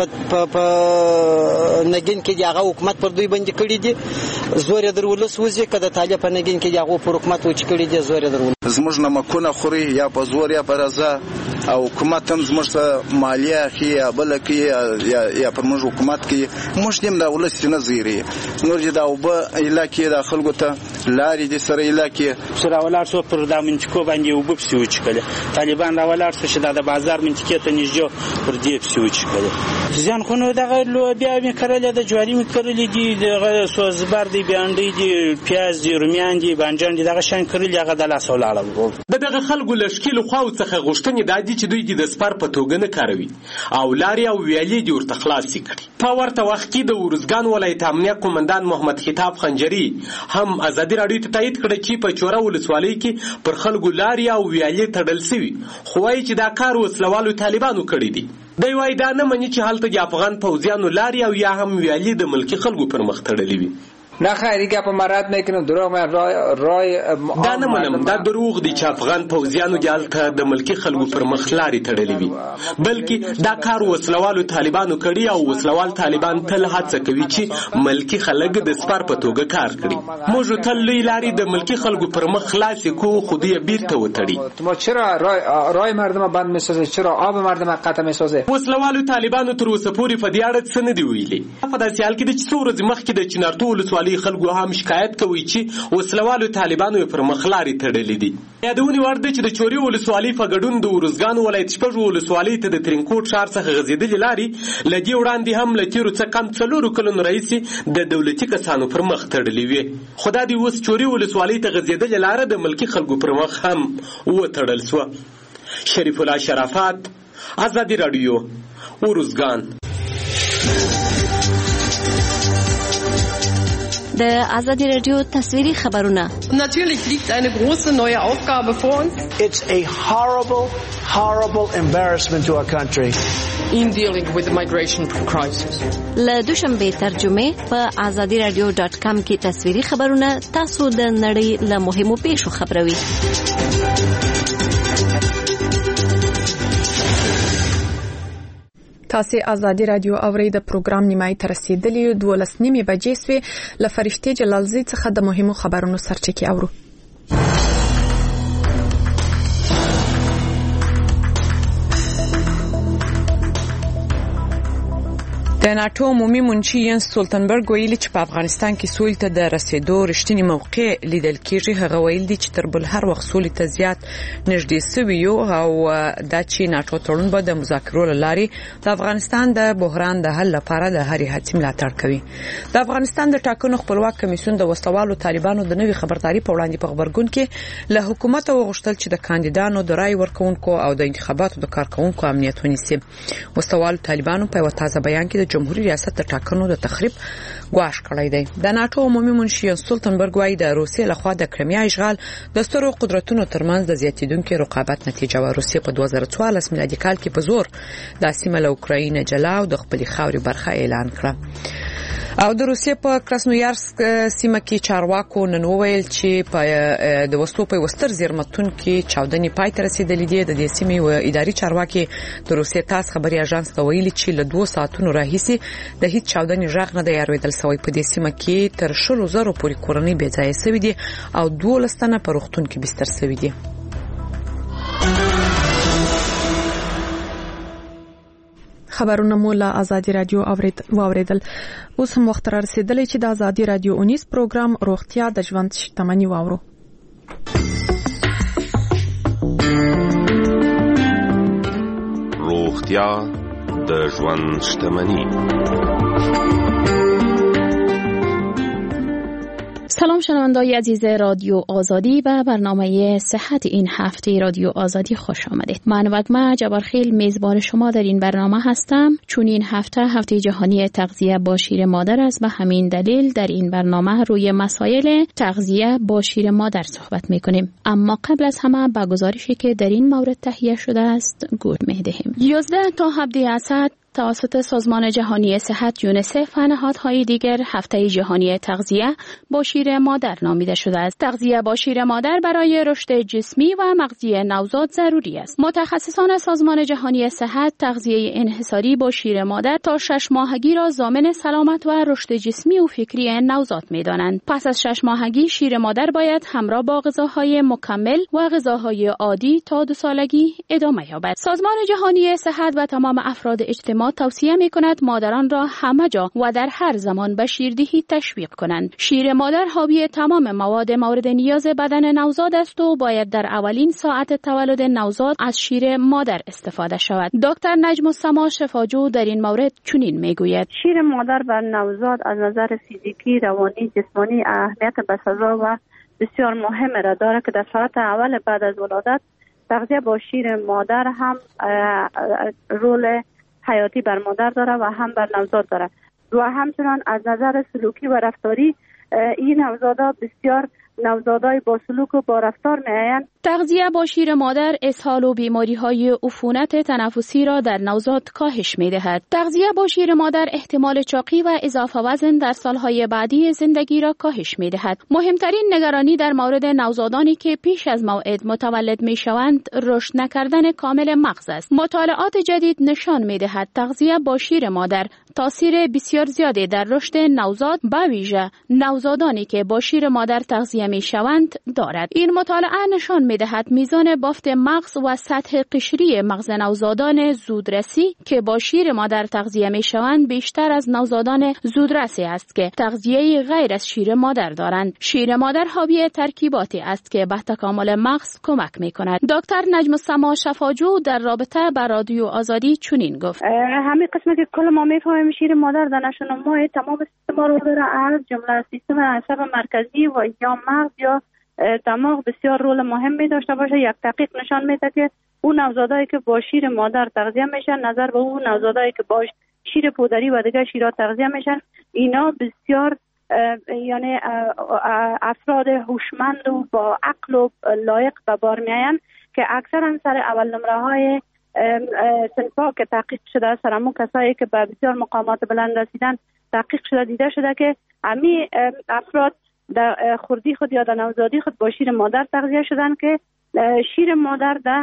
نګین کې هغه حکومت پر دوی باندې کړی دي. زور در ولس وزي کده طالب په نګین کې هغه پر حکومت وچ کړی دي. زور در ولس زموږ نمکونه خوري یا په زور یا په رضا او حکومت هم زموږ ته مالیه اخی یا بل کې یا پر موږ حکومت کې موږ دیم د ولس نه زیری نور چې دا اوبه علاقې د خلکو ته لارې دي سره علاقې سره ولار سو پر د منطقو باندې وب پسې وچکله طالبان را ولار څه چې د بازار منطقې ته نږدې پر دې پسې وچکله ځان خو نو دغه بیا مې کړل د جواری مې کړل دي دغه سوزبر دي بیانډي دي پیاز دي رومیان دي بانجان دي دغه شان کړل هغه د لاس ولاړه دغه خلکو لشکل خو څخه غوښتنې دادي چې دوی د سپار په توګه نه کاروي او لاري او ویالې دي ورته خلاصې کړي. په ورته وخت کې د ورزګان ولایت امنیه قومندان محمد خطاب خنجری هم آزادی رادیو ته تایید کړ چې په چوره ولسوالۍ کې پر خلکو لاري او ویالې تړل شوی خو وايي چې دا کار وسلوالو طالبانو کړی دي. دوی وايي دا نه مني چې هلته د افغان پوځیانو لاري او یا هم ویالې د ملکی خلکو پر مخ تړلې وي. نه خیری گپ مراد میکنم دروغ من رای دا نه منم دا دروغ دي چې افغان پوځیانو دالته د ملکی خلکو پر مخ لاري تړلې وي بلکې دا کار وسلوالو طالبانو کړی او وسلوال طالبان تل هڅه کوي چې ملکی خلک د سپار په توګه کار کړي. موږ تل لاري د ملکی خلکو پر مخ خلاص کو خودی بیرته وتړي. ما چرا رای مردم بند میسازه چرا آب مردم قطع میسازه. وسلوالو طالبانو تر اوسه پورې په دې اړه څه نه دی ویلي. په داسې حال کې د څو ورځې مخکې د چنارتو ولسوالۍ ولسوالۍ خلکو هم شکایت کوي چې وسلوالو طالبانو پر مخلاري تړلې دي. یادونې وړ ده چې د چوري ولسوالۍ په ګډون د ارزګان ولایت شپږ ولسوالۍ ته د ترینکوټ ښار څخه غځېدلې لارې له دې وړاندې هم له تېرو څه کم 4 کلونو راهیسې د دولتي کسانو پر مخ تړلې وې. خو دا د اوس چوري ولسوالۍ ته غځېدلې لاره د ملکي خلکو پر مخ هم وتړل سوه. شریف الله شرافت، آزادی رادیو، ارزګان. د آزادی رادیو تصویری خبرونه. Natürlich liegt eine große neue Aufgabe vor uns. It's a horrible embarrassment to our country. In dealing with the migration crisis. له دوشنبه ترجمه په azadiradio.com کې تصویری خبرونه تاسو د نړۍ له مهمو پیښو خبروي. تاسو آزادی رادیو اوري د پروګرام نیمای تر رسیدلی 12:30 بجې سوي لفرشتي جلالزی څخه د مهمو خبرونو سرچکي اورو. د ناتو عمومي منشي ینس سولتنبرګ ویلي چې په افغانستان کې سولې ته د رسیدو رښتینی موقع لیدل کېږي. هغه ویل دي چې تر بل هر وخت سولې ته زیات نږدې سوي یو او دا چې ناتو تړون به د مذاکرو لارې د افغانستان د بحران د حل لپاره د هرې هڅې ملاتړ کوي. د افغانستان د ټاکنو خپلواک کمیسیون د وسوالو طالبانو د نوي خبرداري په وړاندې په خبرګون کې له حکومت وغوښتل چې د کاندیدانو د رای ورکونکو او د انتخاباتو د کارکونکو امنیت ونیسي. وسوالو طالبانو په یو تازه بیان کې د جمهوریت ریاست د ټاکنو د تخریب ګواښ کړی دی. د ناتو عمومي منشي سولتنبرګ وايي د روسیې لخوا د کرمیا اشغال د سترو قدرتونو ترمنځ د زیاتیدونکو رقابت نتیجه و. روسیې په 2014 میلادي کال کې په زور د سیمه له اوکراین جلا او د خپل خاورې برخه اعلان کړه. او د روسیې په کراسنویارسک سیمه کې چارواکو نن وویل چې په د وسلو په وستر زیرمتون کې چاودنې پای ته رسیدلې دي. د دې سیمې و اداري چارواکي د روسیې تاس خبري اژانس ته ویلي چې له 2 ساعتونو راهیسې د هیڅ چاودنې ژغ نه دی اورېدل شوی. په دې سیمه کې تر 100,000 پورې کورنۍ بې ځایه شوې دي او 12 تنه په روغتون کې بستر شوي دي. خبرونه مولا آزادی رادیو اوریدل. اوس هم وخت را رسیدلی چې د آزادی رادیو 19 پروګرام روغتیا د ژوند شتمنۍ واورو. روغتیا د ژوند شتمنۍ. سلام شنوندگان عزیز رادیو آزادی و برنامه صحت این هفته رادیو آزادی خوش آمدید. من وگمه جبارخیل میزبان شما در این برنامه هستم. چون این هفته جهانی تغذیه با شیر مادر است، به همین دلیل در این برنامه روی مسائل تغذیه با شیر مادر صحبت میکنیم. اما قبل از همه به گزارشی که در این مورد تهیه شده است گوش میدهیم. 11 تا 17 اسد توسط سازمان جهانی صحت یونیسف و نهادهای دیگر هفته جهانی تغذیه با شیر مادر نامیده شده است. تغذیه با شیر مادر برای رشد جسمی و مغزی نوزاد ضروری است. متخصصان سازمان جهانی صحت تغذیه انحصاری با شیر مادر تا 6 ماهگی را ضامن سلامت و رشد جسمی و فکری نوزاد می‌دانند. پس از 6 ماهگی شیر مادر باید همراه با غذاهای مکمل و غذاهای عادی تا 2 سالگی ادامه یابد. سازمان جهانی صحت و تمام افراد اجتماع توصیه می‌کند مادران را همه جا و در هر زمان به شیردهی تشویق کنند. شیر مادر حاوی تمام مواد مورد نیاز بدن نوزاد است و باید در اولین ساعت تولد نوزاد از شیر مادر استفاده شود. دکتر نجم السما شفاجو در این مورد چنین میگوید: شیر مادر بر نوزاد از نظر فیزیکی، روانی، جسمانی اهمیت بسزا و بسیار مهم را دارد که در ساعت اول بعد از ولادت تغذیه با شیر مادر هم رول حیاتی بر مادر داره و هم بر نوزاد داره و همچنان از نظر سلوکی و رفتاری این نوزادا بسیار نوزادای با سلوک و با رفتار میآیند. تغذیه با شیر مادر اسهال و بیماری‌های عفونت تنفسی را در نوزاد کاهش می‌دهد. تغذیه با شیر مادر احتمال چاقی و اضافه وزن در سالهای بعدی زندگی را کاهش می‌دهد. مهمترین نگرانی در مورد نوزادانی که پیش از موعد متولد می‌شوند رشد نکردن کامل مغز است. مطالعات جدید نشان می‌دهد تغذیه با شیر مادر تاثیر بسیار زیادی در رشد نوزاد، به ویژه نوزادانی که با شیر مادر تغذیه میشوند دارد. این مطالعه نشان میدهد میزان بافت مغز و سطح قشری مغز نوزادان زودرسی که با شیر مادر تغذیه میشوند بیشتر از نوزادان زودرسی است که تغذیه غیر از شیر مادر دارند. شیر مادر حاوی ترکیباتی است که به تکامل مغز کمک میکند. دکتر نجم السما شفاجو در رابطه با رادیو آزادی چنین گفت: همین قسمت که کل ما میفهمیم شیر مادر در نشونما تمام سیستم رو داره، از جمله سیستم عصب مرکزی و یا مغز یا دماغ بسیار رول مهمی داشته باشه. یک تحقیق نشان میده که اون نوزادایی که با شیر مادر تغذیه میشن نظر به اون نوزادایی که با شیر پودری و دیگر شیرات تغذیه میشن، اینا بسیار یعنی افراد هوشمند و با عقل و لایق به بار میاین که اکثرا سر اول نمره های صنفا که تحقیق شده سر همون کسایی که به بسیار مقامات بلند رسیدن تحقیق شده دیده شده که همین افراد در خردی خود یا در نوزادی خود با شیر مادر تغذیه شدن که شیر مادر در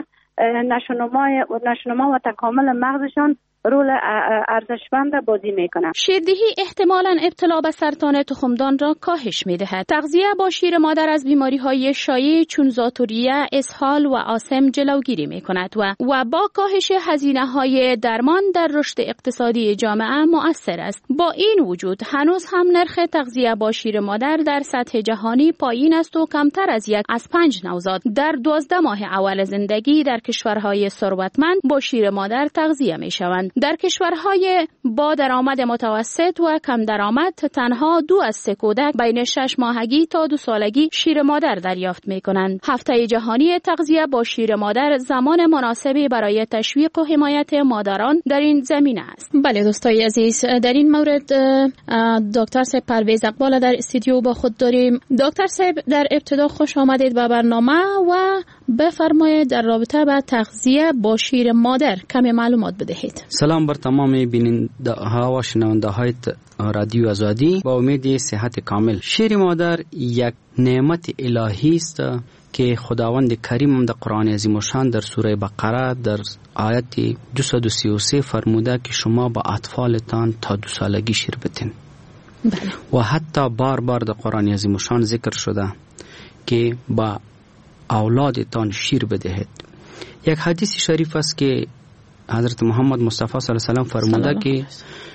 نشونما و تکامل مغزشان رول ارزشمند بازی میکنه. شیردهی احتمالاً ابتلا به سرطان تخمدان را کاهش میدهد. تغذیه با شیر مادر از بیماری‌های شایع چون ذات‌الریه، اسهال و آسم جلوگیری میکند و با کاهش هزینه‌های درمان در رشد اقتصادی جامعه مؤثر است. با این وجود هنوز هم نرخ تغذیه با شیر مادر در سطح جهانی پایین است و کمتر از 1 از 5 نوزاد در 12 ماه اول زندگی در کشورهای ثروتمند با شیر مادر تغذیه میشوند. در کشورهای با درآمد متوسط و کم درآمد تنها 2 از 3 کودک بین 6 ماهگی تا 2 سالگی شیر مادر دریافت می کنند. هفته جهانی تغذیه با شیر مادر زمان مناسبی برای تشویق و حمایت مادران در این زمینه است. بله دوستای عزیز، در این مورد دکتر صاحب پرویز اقبال در استودیو با خود داریم. دکتر صاحب در ابتدا خوش آمدید به برنامه و بفرمایید در رابطه با تغذیه با شیر مادر کمی معلومات بدهید. سلام بر تمام بیننده ها و شنونده های رادیو آزادی، با امید صحت کامل. شیر مادر یک نعمت الهی است که خداوند کریم در قرآن عظیم الشان در سوره بقره در آیت 233 فرموده که شما با اطفالتان تا 2 سالگی شیر بدین. و حتی بار بار در قرآن عظیم الشان ذکر شده که با اولادتان شیر بدهید. یک حدیث شریف است که حضرت محمد مصطفی صلی الله علیه و سلم فرموده که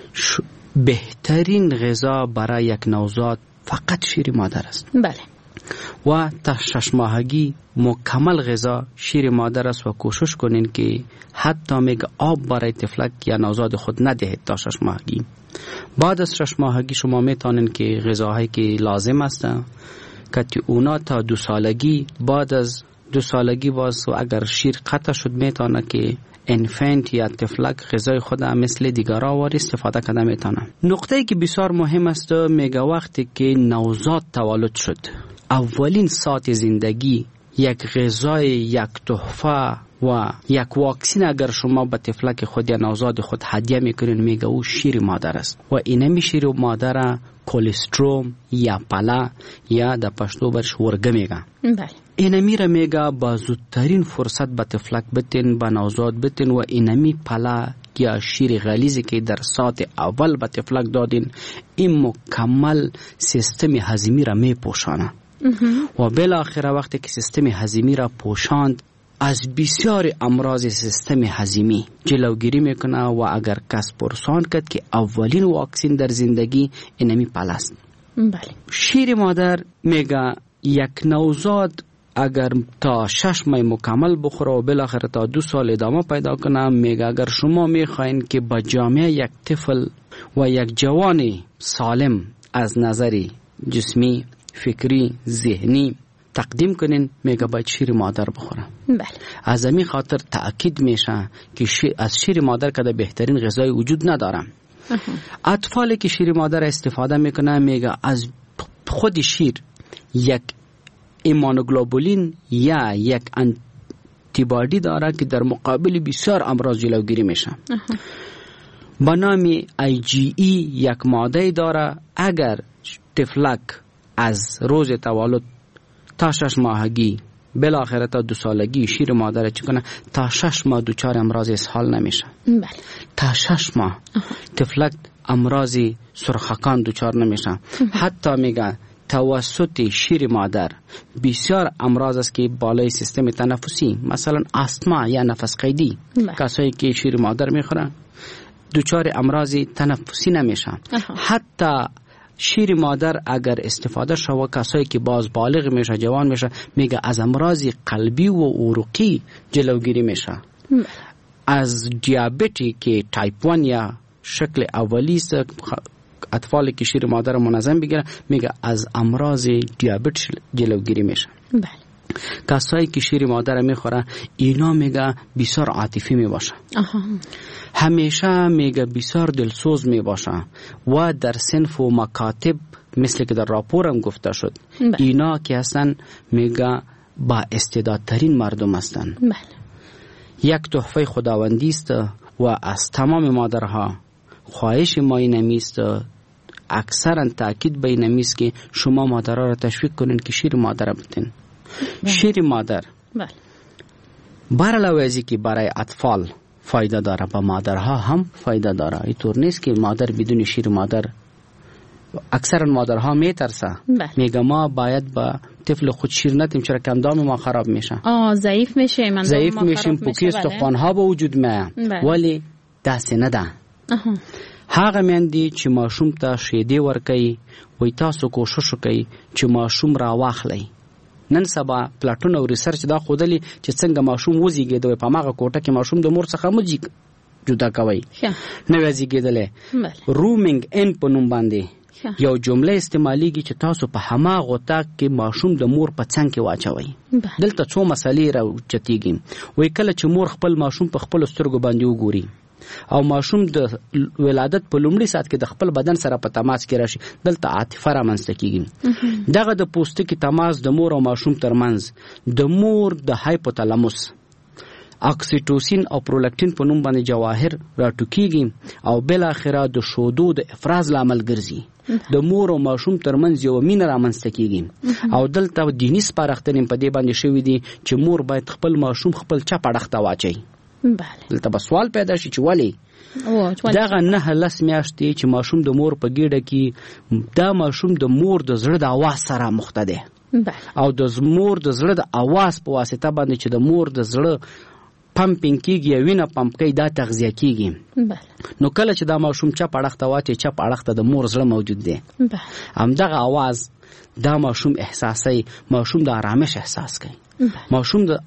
بهترین غذا برای یک نوزاد فقط شیر مادر است. بله. و تا 6 ماهگی مکمل غذا شیر مادر است و کوشش کنین که حتی میگه آب برای طفلک یا نوزاد خود ندهید تا 6 ماهگی. بعد از 6 ماهگی شما میتونین که غذاهایی که لازم هستن که اونا تا 2 سالگی، بعد از 2 سالگی باز و اگر شیر قطع شد میتونه که انفنت یا طفلک غذای خود مثل دیگرها وارد استفاده کنه میتونه. نقطه‌ای که بسیار مهم است میگه وقتی که نوزاد تولد شد اولین ساعت زندگی یک غذای، یک تحفه و یک واکسین اگر شما به طفلک خود یا نوزاد خود هدیه میکنین میگه او شیر مادر است و اینمی شیر مادر کلستروم یا پلا یا در پشتو برش ورگه میگه. بله. اینمی را میگه با زودترین فرصت به طفلک بتین، به نوزاد بتین و اینمی پلا یا شیر غلیظی که در ساعت اول به طفلک دادین این مکمل سیستم هضمی را میپوشانه و بالاخره وقتی که سیستم هضمی را پوشاند از بسیار امراض سیستم هضمی جلوگیری میکنه و اگر کس پرسان کرد که اولین واکسین در زندگی اینمی پلاست. بله. شیر مادر میگه یک نوزاد اگر تا 6 ماه مکمل بخوره و بالاخره تا 2 سال ادامه پیدا کنه، میگه اگر شما میخواین که با جامعه یک طفل و یک جوان سالم از نظر جسمی، فکری، ذهنی تقدیم کنین، میگه باید شیر مادر بخوره. بله. از همین خاطر تأکید میشه که از شیر مادر که بهترین غذای وجود نداره. اطفالی که شیر مادر استفاده میکنه میگه از خود شیر یک ایمونوگلوبولین یا یک آنتیبادی داره که در مقابل بسیار امراض جلوگیری میشه. با نام IgE یک ماده داره. اگر طفلک از روز تولد تا 6 ماهگی بالاخره تا 2 سالگی شیر مادر چکنه تا 6 ماه دچار امراض اسهال نمیشه. بله. تا 6 ماه طفلک امراض سرخکان دچار نمیشه. حتی میگه توسط شیر مادر بسیار امراض است که بالای سیستم تنفسی، مثلا آستما یا نفس قیدی، کسایی که شیر مادر میخورن دچار امراض تنفسی نمیشن. حتی شیر مادر اگر استفاده شود کسایی که باز بالغ میشه، جوان میشه، میگه از امراض قلبی و عروقی جلوگیری میشه. از دیابتی که تایپ 1 یا شکل اولی است، اطفالی که شیر مادر منظم بگیرن میگه از امراض دیابت جلوگیری میشه. بله. کسایی که شیر مادر میخوره اینا میگه بسیار عاطفی میباشه، همیشه میگه بسیار دلسوز میباشه و در صنف و مکاتب مثل که در راپورم گفته شد اینا که هستن میگه با استعدادترین مردم هستن. یک تحفه خداوندی است و از تمام مادرها خواهش ما این است، اکثرا تاکید به این است که شما مادرها را تشویق کنین که شیر مادر بتین. شیر مادر برعلاوه از که برای اطفال فایده داره، با مادرها هم فایده داره. اینطور نیست که مادر بدون شیر مادر، اکثرا مادرها میترسه، میگه ما باید با طفل خود شیر ندیم چرا کمدام ما خراب میشه، ضعیف میشه، ضعیف میشیم، پوکیست و خوانها به وجود میاد. ولی دست نه ده. هغه میندی چې ماشوم ته شیدې ورکوي وای تاسو کوشش وکئ چې ماشوم را واخلئ. نن سبا پلاټون او ریسرچ دا ښودلي چې څنګه ماشوم وزیږېدی په هماغه کوټه کې ماشوم د مور څخه مه جدا کوئ، نه وی زیږېدلی. رومینګ ان په نوم باندې یو جمله استعمالیږي چې تاسو په هماغه اتاق کې ماشوم د مور په څنګ کې واچوئ. دلته څو مسلې راوچتېږي. وایي کله چې مور خپل ماشوم په خپلو سترګو باندې وګوري او ماشوم د ولادت په لومړي ساعت کې د خپل بدن سره په تماس کې راشي، دلته عاطفه رامنځته کیږي. دغه د پوستکي تماس د مور او ماشوم ترمنځ د مور د هایپوتالاموس اکسیټوسین او پرولاکټین په نوم باندې جواهر راټوکیږي او بل اخره د شودو د افراز لامل ګرځي. د مور او ماشوم ترمنځ یو مینه رامنځته کیږي او دلته دیني سپارښتنې په دې باندې شوې دي چې مور باید خپل ماشوم خپل چپ اړخ ته واچي. دلته به سوال پیدا شي چې ولی دغه 9 میاشتې چې ماشوم د مور په ګیډه کې دا ماشوم د مور د زړه د اواز سره مخته دی او د مور د زړه د اواز په واسطه باندې چې د مور د زړه پمپینګ کیږي، وینه پمپ کوي، دا تغذیه کیږي. نو کله چې دا ماشوم چپ اړخ ته واچي، چپ اړخ ته د مور زړه موجود دی، همدغه اواز دا ماشوم احساسوي، ماشوم د آرامش احساس کوي، ماشوم د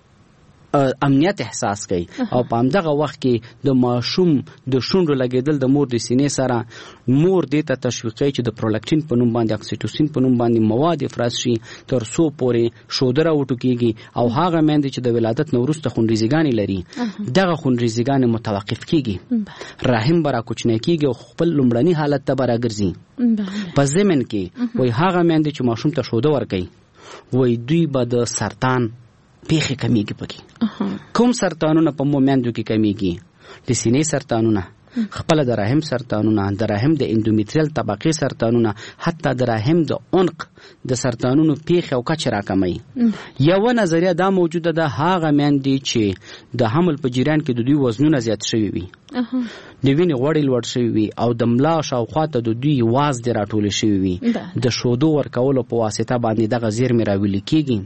امنیت احساس کوي او په همدغه وخت کې د ماشوم د شونډو لګیدل د مور د سینې سره مور دې ته تشویقوي چې د پرولاکټین په نوم باندې اکسیټوسین په نوم باندې مواد افراز شي تر څو پورې شوده راوټوکیږي او هغه میندې چې د ولادت نه وروسته خونریزګانې لري دغه خونریزګانې متوقف کیږي، رحم به راکوچنی کیږي او خپل لومړني حالت ته به راګرځي. په ضمن کې وایي هغه میندې چې ماشوم ته شوده ورکوي وایي دوی به د سرطان پیخي کمیږي. پکې کوم سرطانونه په مومندو کې کمیږي؟ د سینې سرطانونه، خپل د رحم سرطانونه، د رحم د اندومیتریل طبقه سرطانونه، حتی د رحم د عنق د سرطانونو پیخي او کچ راکمي. یو نظریه دا موجوده ده هغه میندې چې د حمل په جریان کې د دوی وزنونه زیات شوي وي، د وینې غوړې لوړ شوي وي او د ملا شاوخوا ته د دوی واز دې راټولې شوي وي، د شودو ورکولو په واسطه باندې دغه زیرمې راویلې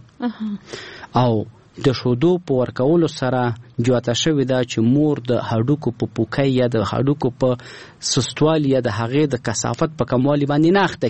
کیږي او د شودو په ورکولو سره جوته شوې ده چې مور د هډوکو په پوکۍ یا د هډوکو په سستوالي یا د هغې د کثافت په کموالي باندې نه اخته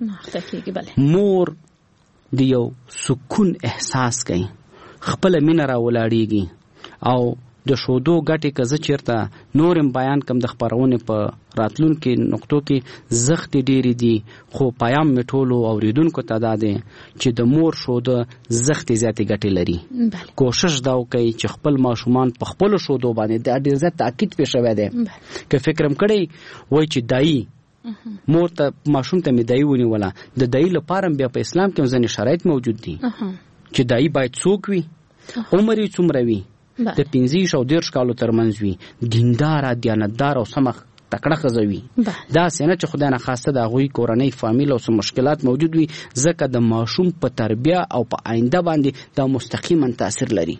کیږي. مور د یو سکون احساس کوي، خپل مینه راولاړیږي او د شودو ګټې که زه چېرته نورم بیان کم د خپرونې په راتلونکي نقطو کې زښتې ډېرې دي، خو پیام مې ټولو اورېدونکو ته دا دی چې د مور شوده زښتې زیاتې ګټې لري. کوشش دا وکړئ چې خپل ماشومان په خپلو شودو باندې دا ډېر زیات تاکید پې شوی دی. که فکرم کړی وایي چې دایي مور ته ماشوم ته مې دایي ونیوله، د دایي لپاره بیا په اسلام کې ځینې شرایط موجود دي چې دایي باید څوک وي، عمر یې څومره وي، د 15 او 10 کالو ترمنځ وي، دینداره، دیانتدار او سمه تکړه ښځه وي. داسې نه چې خدای ناخواسته د هغوی کورنۍ فامیل او څه مشکلات موجود وي، ځکه د ماشوم په تربیه او په آینده باندې دا مستقیما تاثیر لري.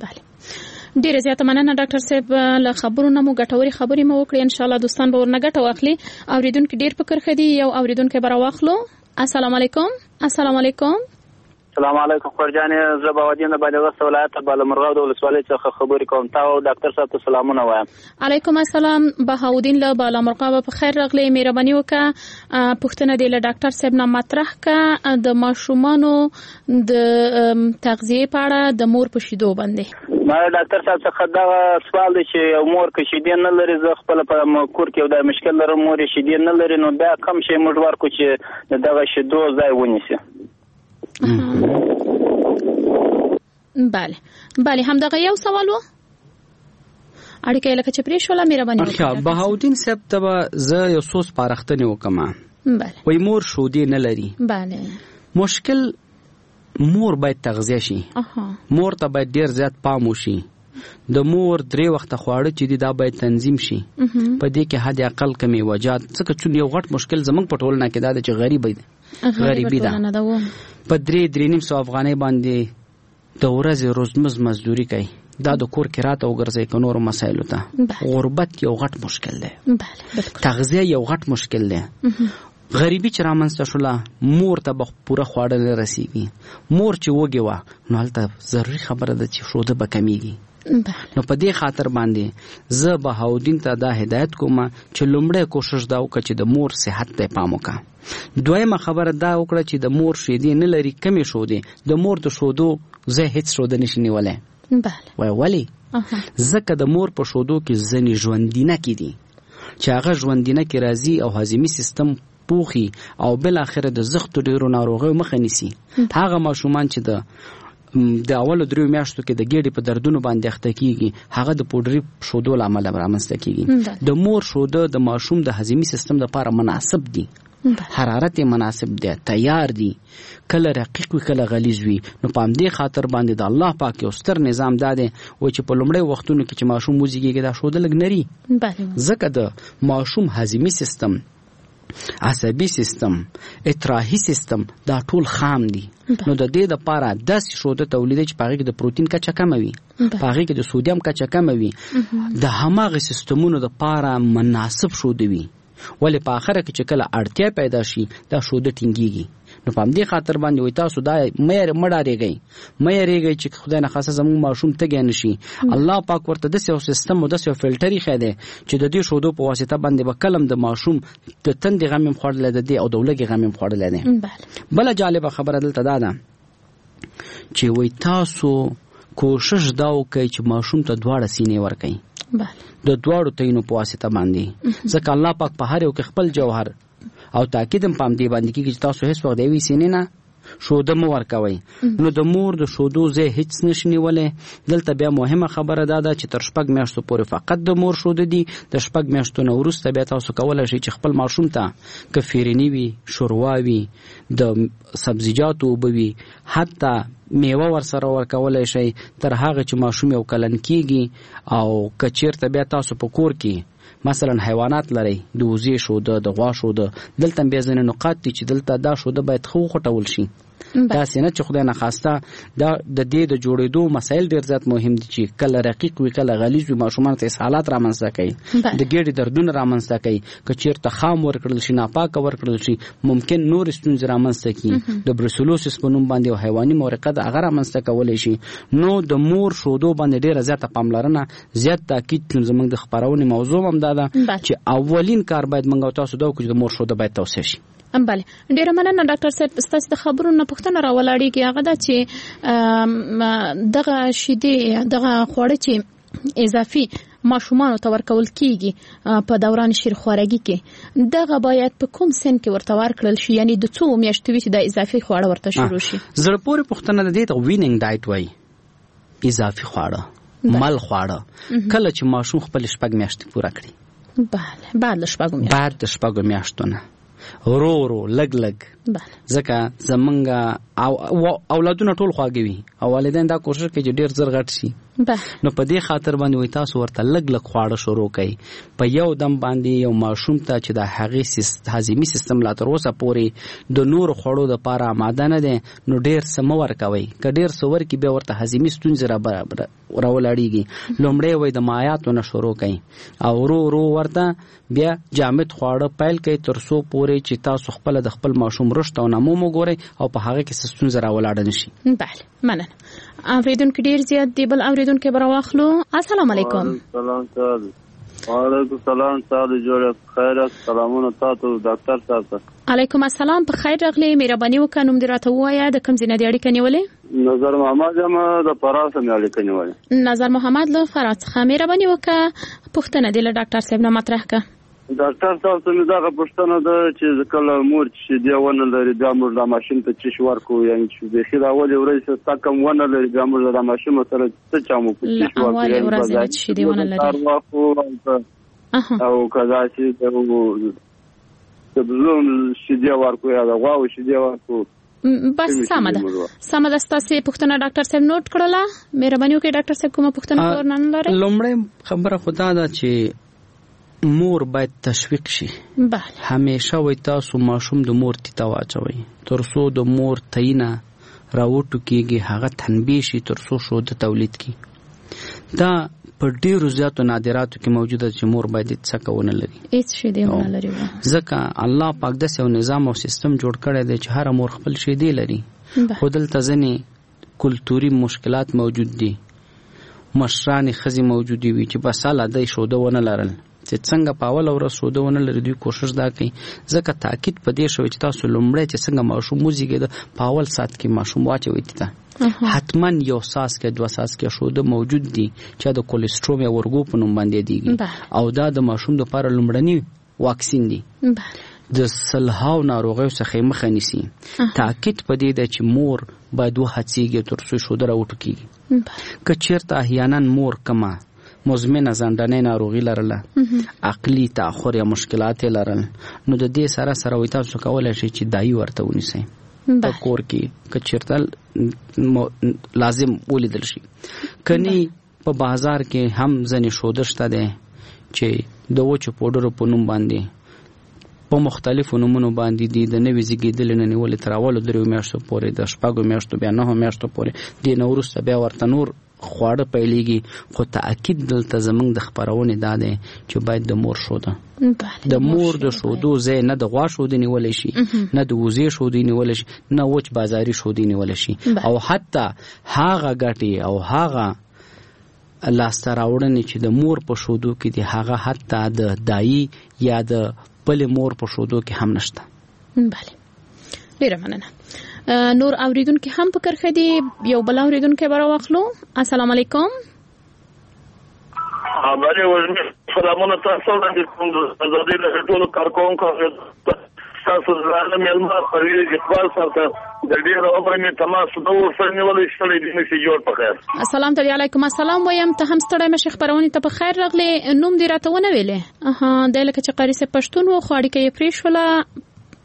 ډیره زیاته مننه ډاکټر صاحب، له خبرونو مو ګټوري خبرې مو وکړې. ان شاء الله دوستان به ورنه ګټه واخلي. اوریدونکو ډیر فکر خدي یو اوریدونکو به راواخلو. السلام علیکم. السلام علیکم. السلام علیکم خورجانې، زه بهاودین د بالغست ولایت بالامرغاب د ولسوالۍ څخه خبرې کوم. تا او ډاکټر صاحب ته سلامونه وایم. علیکم السلام. بهاودین له بالامرغاب په خیر راغلی. مهرباني وکړه پوښتنه دې له ډاکټر صاحب نه مطرح کړه د ماشومانو د تغذیه په اړه د مور په شیدو باندې. ما ډاکټر صاحب څخه دا سوال دی چې یو مور که شیدې نه لري، زه خپل په کور کې یو د مشکل لرم، مور یې شیدې نه لري، نو دا کم شی موږ ورکو چې دغه شیدو ځای ونیسي. بله همدغه یو سوال و اړیکه لکه چې پرې شوله. مهرباني وکړه بهاودین صاحب ته زه یو څو سپارښتنې وکم. بله وای مور شودې نه لري. بله مشکل مور باید تغذیه شي. مور ته باید ډیر زیات پام وشي. د مور 3 وخته خواړه چې دي دا باید تنظیم شي. په دې کې حد اقل کمی وجات څخه چې یو غټ مشکل زمنګ پټولنه کې دا چې غریبي ده. په 3.5 افغانۍ باندې د ورځې روزمز مزدوري کوي. دا د کور کرایه او ګرځي ک نور مسایلو ته. غربت یو غټ مشکل دی. تغذیه یو غټ مشکل دی. غریبی چې رامنځته شوله مور ته به پوره خواړه نه رسیږي. مور چې وږې وه نو هلته ضروري خبره ده چې شوده به کمیږي. نو په دې خاطر باندې زه بهاودین ته دا هدایت کوم چې لومړی کوشش دا وکړه چې د مور صحت ته پام وکړه. دویمه خبره دا وکړه چې د مور شیدې نه لري، کمې شودې. د مور د شودو زه هیڅ شوده نشي نیولی. ولی ځکه د مور په شودو کې ځینې ژوندینه کې دي چې هغه ژوندینه کې راځي او هاضمي سیستم پوخي او بل اخر د زغتو ډیرو ناروغیو مخه نیسي. هغه ماشومان چې د اولو 3 میاشتو کې د ګیډې په دردونو باندې اخته کیږي، هغه د پوډري شودو له امله رامنځته کیږي. د مور شوده د ماشوم د هاضمي سیستم لپاره مناسب دي. حرارت مناسب دی، تیار دي، کله رقیق وي کله غلیظ وي. نو په همدې خاطر باندې د الله پاک یو ستر نظام دا دی و چې په لومړی وختونو کې چې ماشوم وزیږي دا شوده لږ نری. ځکه د ماشوم هاضمي سیستم، عصبي سیستم، اطراحي سیستم دا ټول خام دي. نو د دې لپاره داسې شوده تولید چې پاغي کې د پروتین کچه کم وي، پاغي کې د سودیم کچه کم وي، د هماغه سیستمونو لپاره مناسب شوده وي. ولی په اخره کې چې کله اړتیا پیدا شي دا شوده ټینګيږي. نو په دې خاطر باندې وای تاسو دا مې ریږي چې خدای نه خاصه زموږ ماشوم تګ نشي. الله پاک ورته د یو سیستم او د یو فلټری خېده چې د دې شودو په واسطه باندې به کلم د ماشوم د تند غم خورل د او دولګي غم خورل نه. بل جالب خبره دلته دا ده چې وای تاسو کوشش دا وکړئ چې ماشوم ته دواړه سینې ورکړئ. د دواړو تینو په واسطه باندې ځکه الله پاک په هر یو کې خپل جوهر او تاکید هم پام دی باندې کې چې تاسو هیڅ وخت دی وی سینې نه شوده مو ورکوي. نو د مور د شودو زه هیڅ نشنی ولې. دلته بیا مهمه خبره ده چې تر 6 میاشتو پورې فقط د مور شوده دي. د 6 میاشتو نه وروسته بیا تاسو کولای شئ چې خپل ماشوم ته کفیرنی وي، شوروا وي، د سبزیجاتو وبوي، حتی میوه ورسره ورکولای شئ تر هغه چې ماشوم یو کلن کیږي. او کچیرته بیا تاسو په کور کې مثلا حیوانات لري، د وزې شوده، د غوا شوده، دلته بیا ځینې نقاط دي چې دلته دا شوده باید خو خټول شي. دا سینه چې خدای نه خواسته دا د دې د جوړېدو مسایل ډیر زیات مهم دي چې کله رقیق وي کله غلیظ وي، ماشومان ته حالات رامنځته کوي، د ګېډې دردونه رامنځته کوي. که چیرته خام ورکړل شي، ناپاکه ورکړل شي، ممکن نور ستونزې رامنځته کړي. د بروسلوسیس په نوم باندې حیواني مرقه د هغه رامنځته کولی شي. نو د مور شودو باندې ډیره زیاته پاملرنه، زیات تاکید زموږ د خبرونې موضوع هم دا ده چې اولین کار باید موږ تاسو دا وکړو چې د مور شوده باید توصیه شي. بله ډیره مننه ډاکټر صاحب. ستاسو د خبرونو پوښتنه راولاړېږي هغه دا چې دغه شیدې دغه خواړه چې اضافي ماشومانو ته ورکول کیږي په دوران شیرخوارګي کې، دغه باید په کوم سن کې ورته ورکړل شي؟ یعنی د څو میاشتو چې د اضافي خواړه ورته شروع شي؟ زړه پورې پوښتنه ده. د وینینګ ډایټ وای اضافي خواړه، مل خواړه کله چې ماشوم خپل 6 میاشتې پوره کړي. بله بعد د 6 میاشتو نه ورو لګ ځکه زمونږ اولادونه ټول خواږه وي او والدین دا کوشش کوي چې ډیر زر غټ شي. نو په دې خاطر باندې وای تاسو ورته لګ خواړه شروع کړئ په یو دم باندې. یو ماشوم ته چې د هغې هاضمي سیستم لا تر اوسه پورې د نور خوړو لپاره آماده نه دی، نو ډیر سم ورکوي. که ډیر سو ورکي بیا ورته هاضمي ستونزې راولاړېږي. لومړی وای د مایعاتو نه شروع کړئ او ورو ورته بیا جامد خواړه پیل کړئ تر څو پورې چې تاسو خپل د خپل ماشوم رشد او نمو وګوري او په هغه کې ستونزه راولاړ نشي. بله مننه. اوریدونکو ډیر زیات دی، بل اوریدونکو به راواخلو. السلام علیکم. وعلیکم السلام. تاسو جوړ خیر. سلامونه تاسو ډاکټر صاحب. علیکم السلام. په خیر راغلی. مهرباني وکړئ نوم دې راته ووایه، د کوم ځای نه دې اړیکه نیولې؟ نظر محمد یم د فراه څخه اړیکه نیولې. نظر محمد له فراه څخه. مهرباني وکړه پوښتنه دې له ډاکټر صاحب نه مطرح کړه. ډاکټر صاحب ته مې دغه پوښتنه ده چې کله مور چې دی ونه لري بیا موږ د ماشین ته چش ورکو، یعنی چې د خیر اولې ورځ څخه کم ونه لري بیا موږ د ماشین سره څه چامو په چش ورکو، اولې ورځ چې دی ونه لري او کدا چې د بزون شیدې ورکو یا د غواو شیدې ورکو. بس سمه ده ستاسو پوښتنه ډاکټر صاحب نوٹ کړله. مهرباني وکړئ ډاکټر صاحب کومه پوښتنه ورنن لري؟ لومړی خبره خدا ده چې مور باید تشویق شي. بله. همیشه وای تاسو ماشوم د مور تیتا واچوي ترڅو د مور تینه راوټو کېږي، هغه تنبیه شي ترڅو شو د تولید کی. دا په ډیرو زیاتو نادراتو کې موجوده چې مور باید څه کوونه لري، هیڅ شی دی ونه لري. ځکه الله پاک داسې یو نظام او سیستم جوړ کړی دی چې هر مور خپل شی دی لري. خو دلته ځینې کلتوري مشکلات موجود دي. مشران ښځې موجودې وي چې بس اله دی شوده ونه لرل، چې څنګه په اول ورځ شوده ونه لري. دوی کوشش دا کوي، ځکه تاکید په دې شوی چې تاسو لومړی چې څنګه ماشوم وزېږېده په اول ساعت کې ماشوم واچوئ ته حتما یو ساس کې 2 ساس کې شوده موجود دي چې د کولیسټروم یا ورګو په نوم باندې دیږي، او دا د ماشوم لپاره لومړنی واکسین دی. د سلهاو ناروغیو څخه مخه نیسي. تاکید په دې ده چې مور باید وهڅېږي ترڅو شوده راوټو کېږي. که چېرته احیانا مور کمه مزمنه زندانه ناروغي لرله، عقلي تاخر یا مشکلات لرل، نو د دې سره سره وي تاسو کولای شئ چې دایي ورته ونیسئ په کور کې که چېرته لازم ولیدل شي. کني په بازار کې هم ځینې شوده شته دی چې د وچو پوډرو په نوم باندې په مختلفو نومونو باندې دي، د نوي زیږېدلې نه نیولې تر اولو 3 میاشتو پورې، د 6 میاشتو بیا 9 میاشتو پورې، دې نه وروسته بیا ورته نور خواړه پیلېږي. خو تاکید دلته زمونږ د خپرونې دا دی چې باید د مور شوده، د مور د شودو ځای نه د غوا شودې نیولی شي، نه د وزې شودې نیولی شي، نه وچ بازاري شودې نیولی شي، او حتی هغه ګټې او هغه لاسته راوړنې چې د مور په شودو کې دي هغه حتی د دایي یا د بلې مور په شودو کې هم نشته. بله ډیره مننه. نور اوریدونکو هم په کرخه دي، یو بل اوریدونکو به راواخلو. السلام علیکم. سلامونه تاسو باندې کوم زادي له ټولو کارکونکو تاسو زړه مېلمه پروي اقبال صاحب ته د ډیر عمرې تماس د ورسره ولې شړې دي نشي جوړ پخیر. السلام علیکم. السلام وایم ته هم ستړی مشه خبرونه ته په خیر راغلی. نوم دې راته ونه ویلې؟ د لکه چې قاری سه پښتون و خو اړیکه یې پرې شوله.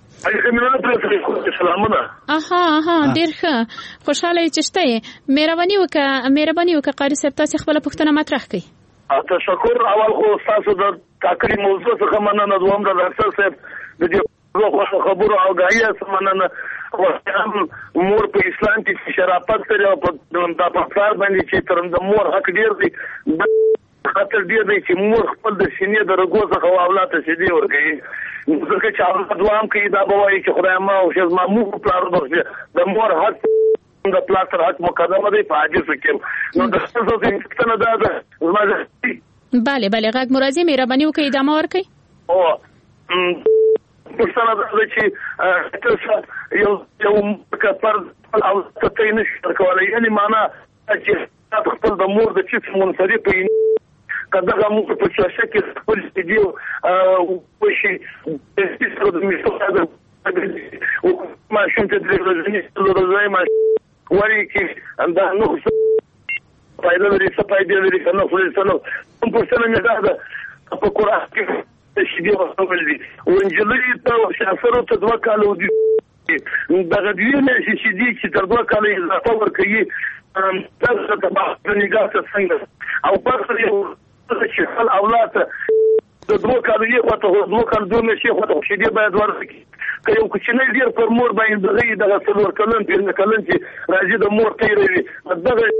ډیر ښه، خوشاله چې شته. مهرباني وکړه قاری صاحب تاسو خپل پوښتنه مطرح کړئ. تشکر. اول خو تاسو د ټاکلي موضوع څخه مننه، دوم د ډاکټر صاحب د دې خبرو او غایې څخه مننه. او مور په اسلام کې شرافت لري او په د پښتار باندې چې تر د مور حق ډیر دی، خاطر ډیر دی چې مور خپل د سینې د رګو څخه اولاد ته سیدي ورکوي. ځکه چې اولاد دوام کوي دا به وایي چې خدای ما او شز ما مور پلار د مور حق د پلار تر حق مقدمه دی په عاجز کې. نو د څه څه نه ده. بله غږ مرزي مهرباني وکړئ ادامه ورکړئ. پښتنه ده چې تاسو یو کفر او ته نشئ کولای، یعنی معنا چې خپل د مور د چیت منصرف کداغه موږ په څه کې خپل ویډیو او شي د څه د میثاق او ما شنت د ورځې ما وری کې دا نو فائدہ لري څه فائدې لري کنه خو څه په څه نه ده په قرآن کې شي دی ورسول دي او انجلي ته شافرو ته 2 کال ودی دغه دی نه شي دي چې تر 2 کال اضافه ورکړي تاسو ته په نگاه څنګه او په یو چې خپل اولاد د 2 کال یې وته 2 کال دوه شي وته شي دی باید ورکړي. که یو کوچنی ډیر پر مور باندې دغه څلور کلن 5 کلن چې راځي د مور تیروي دغه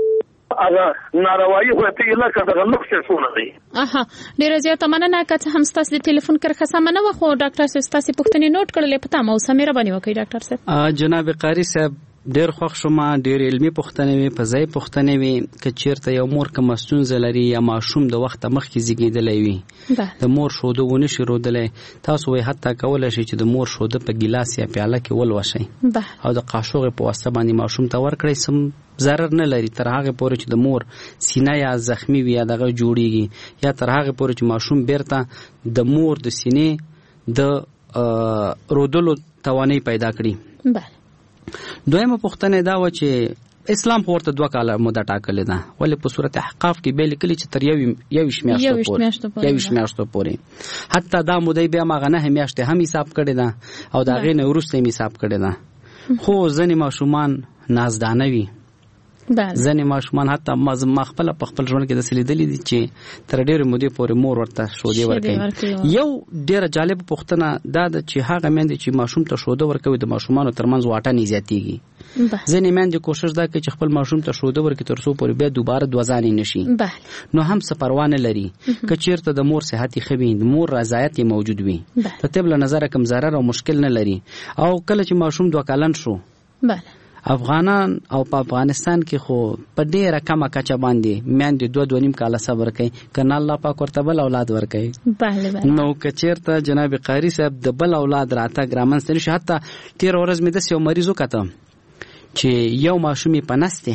هغه ناروایي وته لکه دغه نقص څونه دی. ډیره زیاته مننه که هم تاسو د ټلیفون کرخه سم نه و خو ډاکټر صاحب تاسو پوښتنه نوٹ کړلې پته مو سمېره باندې وکړئ ډاکټر صاحب. جناب قاری صاحب ډیر خوښ شوم، ډیر علمي پوښتنې وي، په ځای پوښتنې وي. که چیرته یو مور کوم ستونزه لري یا ماشوم د وخت مخکې زیږیدلی وي د مور شوده ونه شي رودلی، تاسو وایي حتی کولی شئ چې د مور شوده په ګیلاس یا پیاله کې ولوشئ او د قاشوغې په واسطه باندې ماشوم ته ورکړئ. سم ضرر نه لري تر هغه پورې چې د مور سینه یا زخمی وي یا دغه جوړیږي، یا تر هغه پورې چې ماشوم بیرته د مور د سینې د رودلو توانایي پیدا کړي. دویمه پوښتنه دا و چې اسلام ورته 2 کاله موده ټاکلې ده، ولې په سورت احقاف کې به لیکلي چې تر 21 میاشتو پورې. حتی دا موده بیا ماغه 9 میاشتې هم حساب کړي ده او دا غي نه وروسته هم حساب کړي ده. خو ځنې ماشومان نازدانه وي، ځنې ماشومان حتی ما خپل ژوند کې د سلیدلې دي چې تر ډېرې مودې پورې مور ورته شودې ورکوي. یو ډېره جالب پوښتنه دا ده چې هغه میندې چې ماشوم ته شوده ورکوي د ماشومانو ترمنځ واټن زیاتېږي. ځینې میندې کوشش دا کوي چې خپل ماشوم ته شوده ورکړي تر څو پورې بیا دوباره 2 ځانې نشي، نو هم څه پروا نه لري. که چیرته د مور صحت ښه وي، د مور رضایت یې موجود وي، په طب له نظره کوم ضرر او مشکل نه لري. او کله چې ماشوم 2 کلن شو، افغانان او په افغانستان کې خو په ډیره کمه کچه باندې میندې 2.5 کاله صبر کوي، کنه الله پاک ورته بل اولاد ورکوي. نو که چیرته جناب قاری صاحب د بل اولاد راتګ رامنځته نشي. حتی تیر ورځ مې داسې یو مریض وکته چې یو ماشوم یې په نس دی،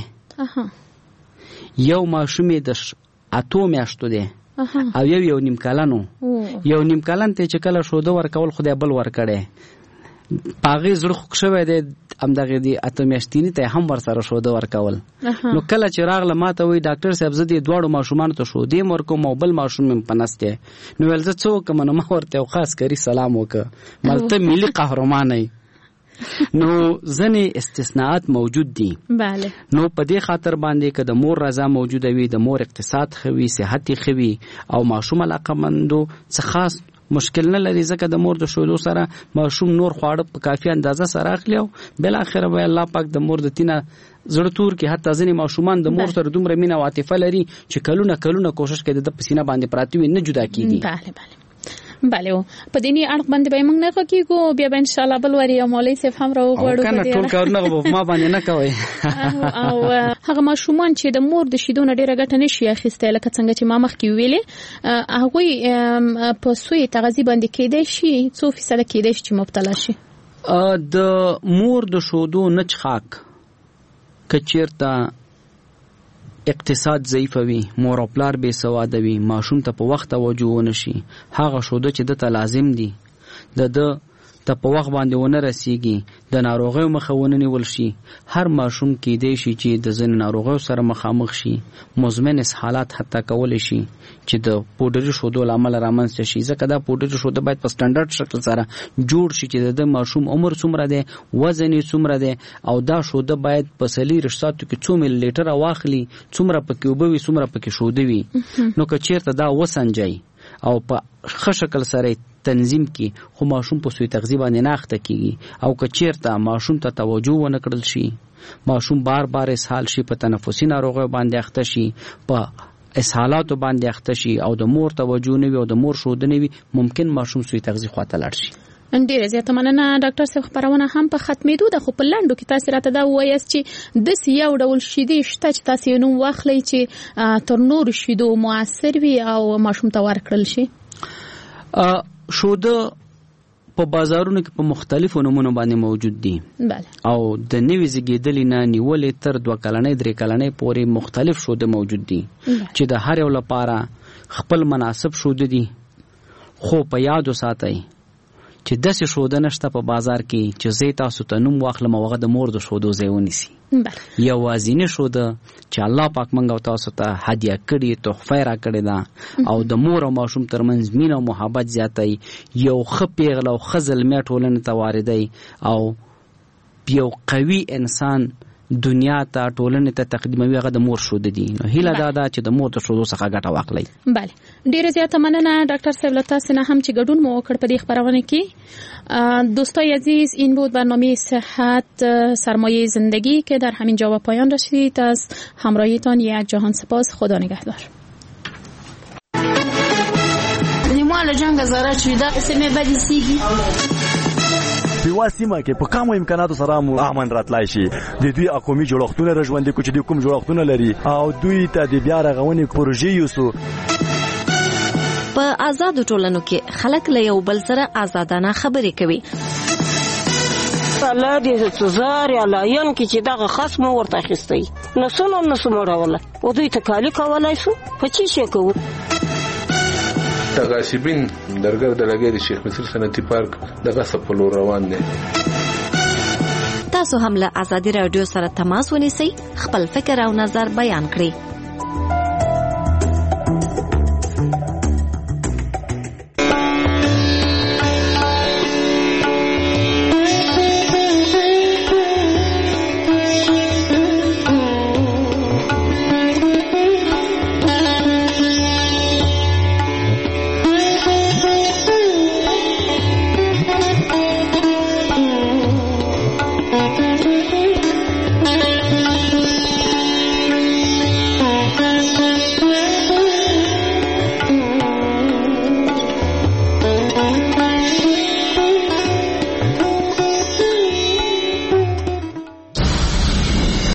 یو ماشوم یې د 8 میاشتو دی او یو نیم کلن یو نیم کلن ته چې کله شوده ورکول خدای بل ورکړي پاغه زړه خوښ شوی دی همدغه دی 8 میاشتینی ته هم ورسره شوده ورکول. نو کله چې راغله ماته وی ډاکټر صاحب زه دې دوړو ماشومان ته شوده ورکوم او بل ماشوم په نسته. نو ول زه څوک منو ما ورته خاص کری سلام وکړ ملته ملي قهرمانای. نو ځنې استثناءات موجود دي. نو په دې خاطر باندې که د مور رضا موجوده وي، د مور اقتصاد خوي، صحت خوي او ماشوم علاقمندو څه خاص مشکل نه لري، ځکه د مور د شودو سره ماشوم نور خواړه په کافي اندازه سره اخلي او بل اخر به الله پاک د مور د تینه زړه تور کې. حتی ځینې ماشومان د مور سره دومره مینه او عاطفه لري چې کلونه کوشش کوي د پسینه باندې پراتی وي نه جدا کیږي. بله په دیني اړه باندې به موږ نه کوو، بیا به ان شاء الله بل وری مولوی صاحب هم راوغړو کنه ټول کارونه ما باندې نه کوي. او هغه ماشومان چې د مور د شیدو نه ډیره ګټه نشي اخیستل، لکه څنګه چې ما مخکې ویلې، هغه په سوی تغذیه باندې کېدای شي 100% کېدای شي چې مبتلا شي. د مور د شودو نه چخاک کچیرته اقتصاد ضعیف وي، مور او پلار بې سواده وي، ماشوم ته په وخت توجه ونه شي، هغه شوده چې دته لازم دي د ته په وخت باندې ونه رسیږي، د ناروغیو مخه ونه نیول شي. هر ماشوم کېدای شي چې د ځینو ناروغیو سره مخامخ شي، مزمن اسهالات حتی کولی شي چې د پوډري شودو لامل رامنځته شي. ځکه دا پوډري شوده باید په سټانډرډ شکل سره جوړ شي چې د ماشوم عمر څومره دی، وزن یې څومره دی، او دا شوده باید په سلی رشتاتو کې 2 ملي لیټر واخلي، څومره پکې اوبه وي څومره پکې شوده وي. نو که چیرته دا وسنجي او په ښه شکل سره تنظیم کی، خو ماشوم په سوی تغذیه باندې نه اخته کیږي. او که چیرته ماشوم ته توجه ونه کړل شي، ماشوم بار اسهال شي، په تنفسي ناروغیو باندې اخته شي، په اسهالاتو باندې اخته شي او د مور توجه نه وي او د مور شوده نه وي، ممکن ماشوم سوی تغذیه خواته لاړ شي. ډیره زیاته مننه ډاکټر صاحب. خبرونه هم په ختمېدو ده، خو په لنډو کې تاسو راته دا وایاست چې داسې یو ډول شیدې شته چې تاسو یې نوم واخلئ چې تر نورو شیدو مؤثر وي او ماشوم ته ورکړل شي. شوده په بازارونو کې په مختلفو نمونو باندې موجود دي. او د نوې زیږیدلې نه نیولې تر 2 کلنۍ 3 کلنۍ پورې مختلف شوده موجود دي چې د هر یو لپاره خپل مناسب شوده دي. خو په یاد وساتئ چې داسې شوده نشته په بازار کې چې زه تاسو ته نوم واخلم او هغه د مور د شودو ځای ونیسي. یوازینی شوده چې الله پاک موږ او تاسو ته هدیه کړي، تحفه راکړې ده او د مور او ماشوم ترمنځ مینه او محبت زیاتوي، یو ښه پیغله او ښه زلمی ټولنې ته واردوي او یو قوي انسان دنیا ته ټولنې ته تقدیموي هغه د مور شوده دي. نو هیله دا ده چې د مور د شودو څخه ګټه واخلئ. بله ډیره زیاته مننه دکتر صاحب له تاسو نه هم چې ګډون مو وکړ په دې خبرونه کې. دوستای عزیز این بود برنامه صحت سرمایه زندگی که در همین جا به پایان رسید. از همراهیتان یک جهان سپاس. خدا نگهدار. نیمال جنگ زاره چې دا سمې بدې سیږي په سیمه کې په کومو امکاناتو سره مو امن راتلای شي. د دوی اقومي جوړښتونه رژوندې کو چې د کوم جوړښتونه لري او دوی ته د بیا رغونې پروژې یوسو. په آزادو ټولنو کې خلک له یو بل سره آزادانه خبرې کوي. الله دې سزار یا لاین کې چې دغه خصم ورته اخیستی نسونو مړوله او دوی ته کالی کولای شو په چی شي کوو. تغاسبین درګر د لګې د شیخ مصر صنعتي پارک دغه سپلو روان دي. تاسو هم له آزادي رادیو سره تماس ونیسئ، خپل فکر او نظر بیان کړئ.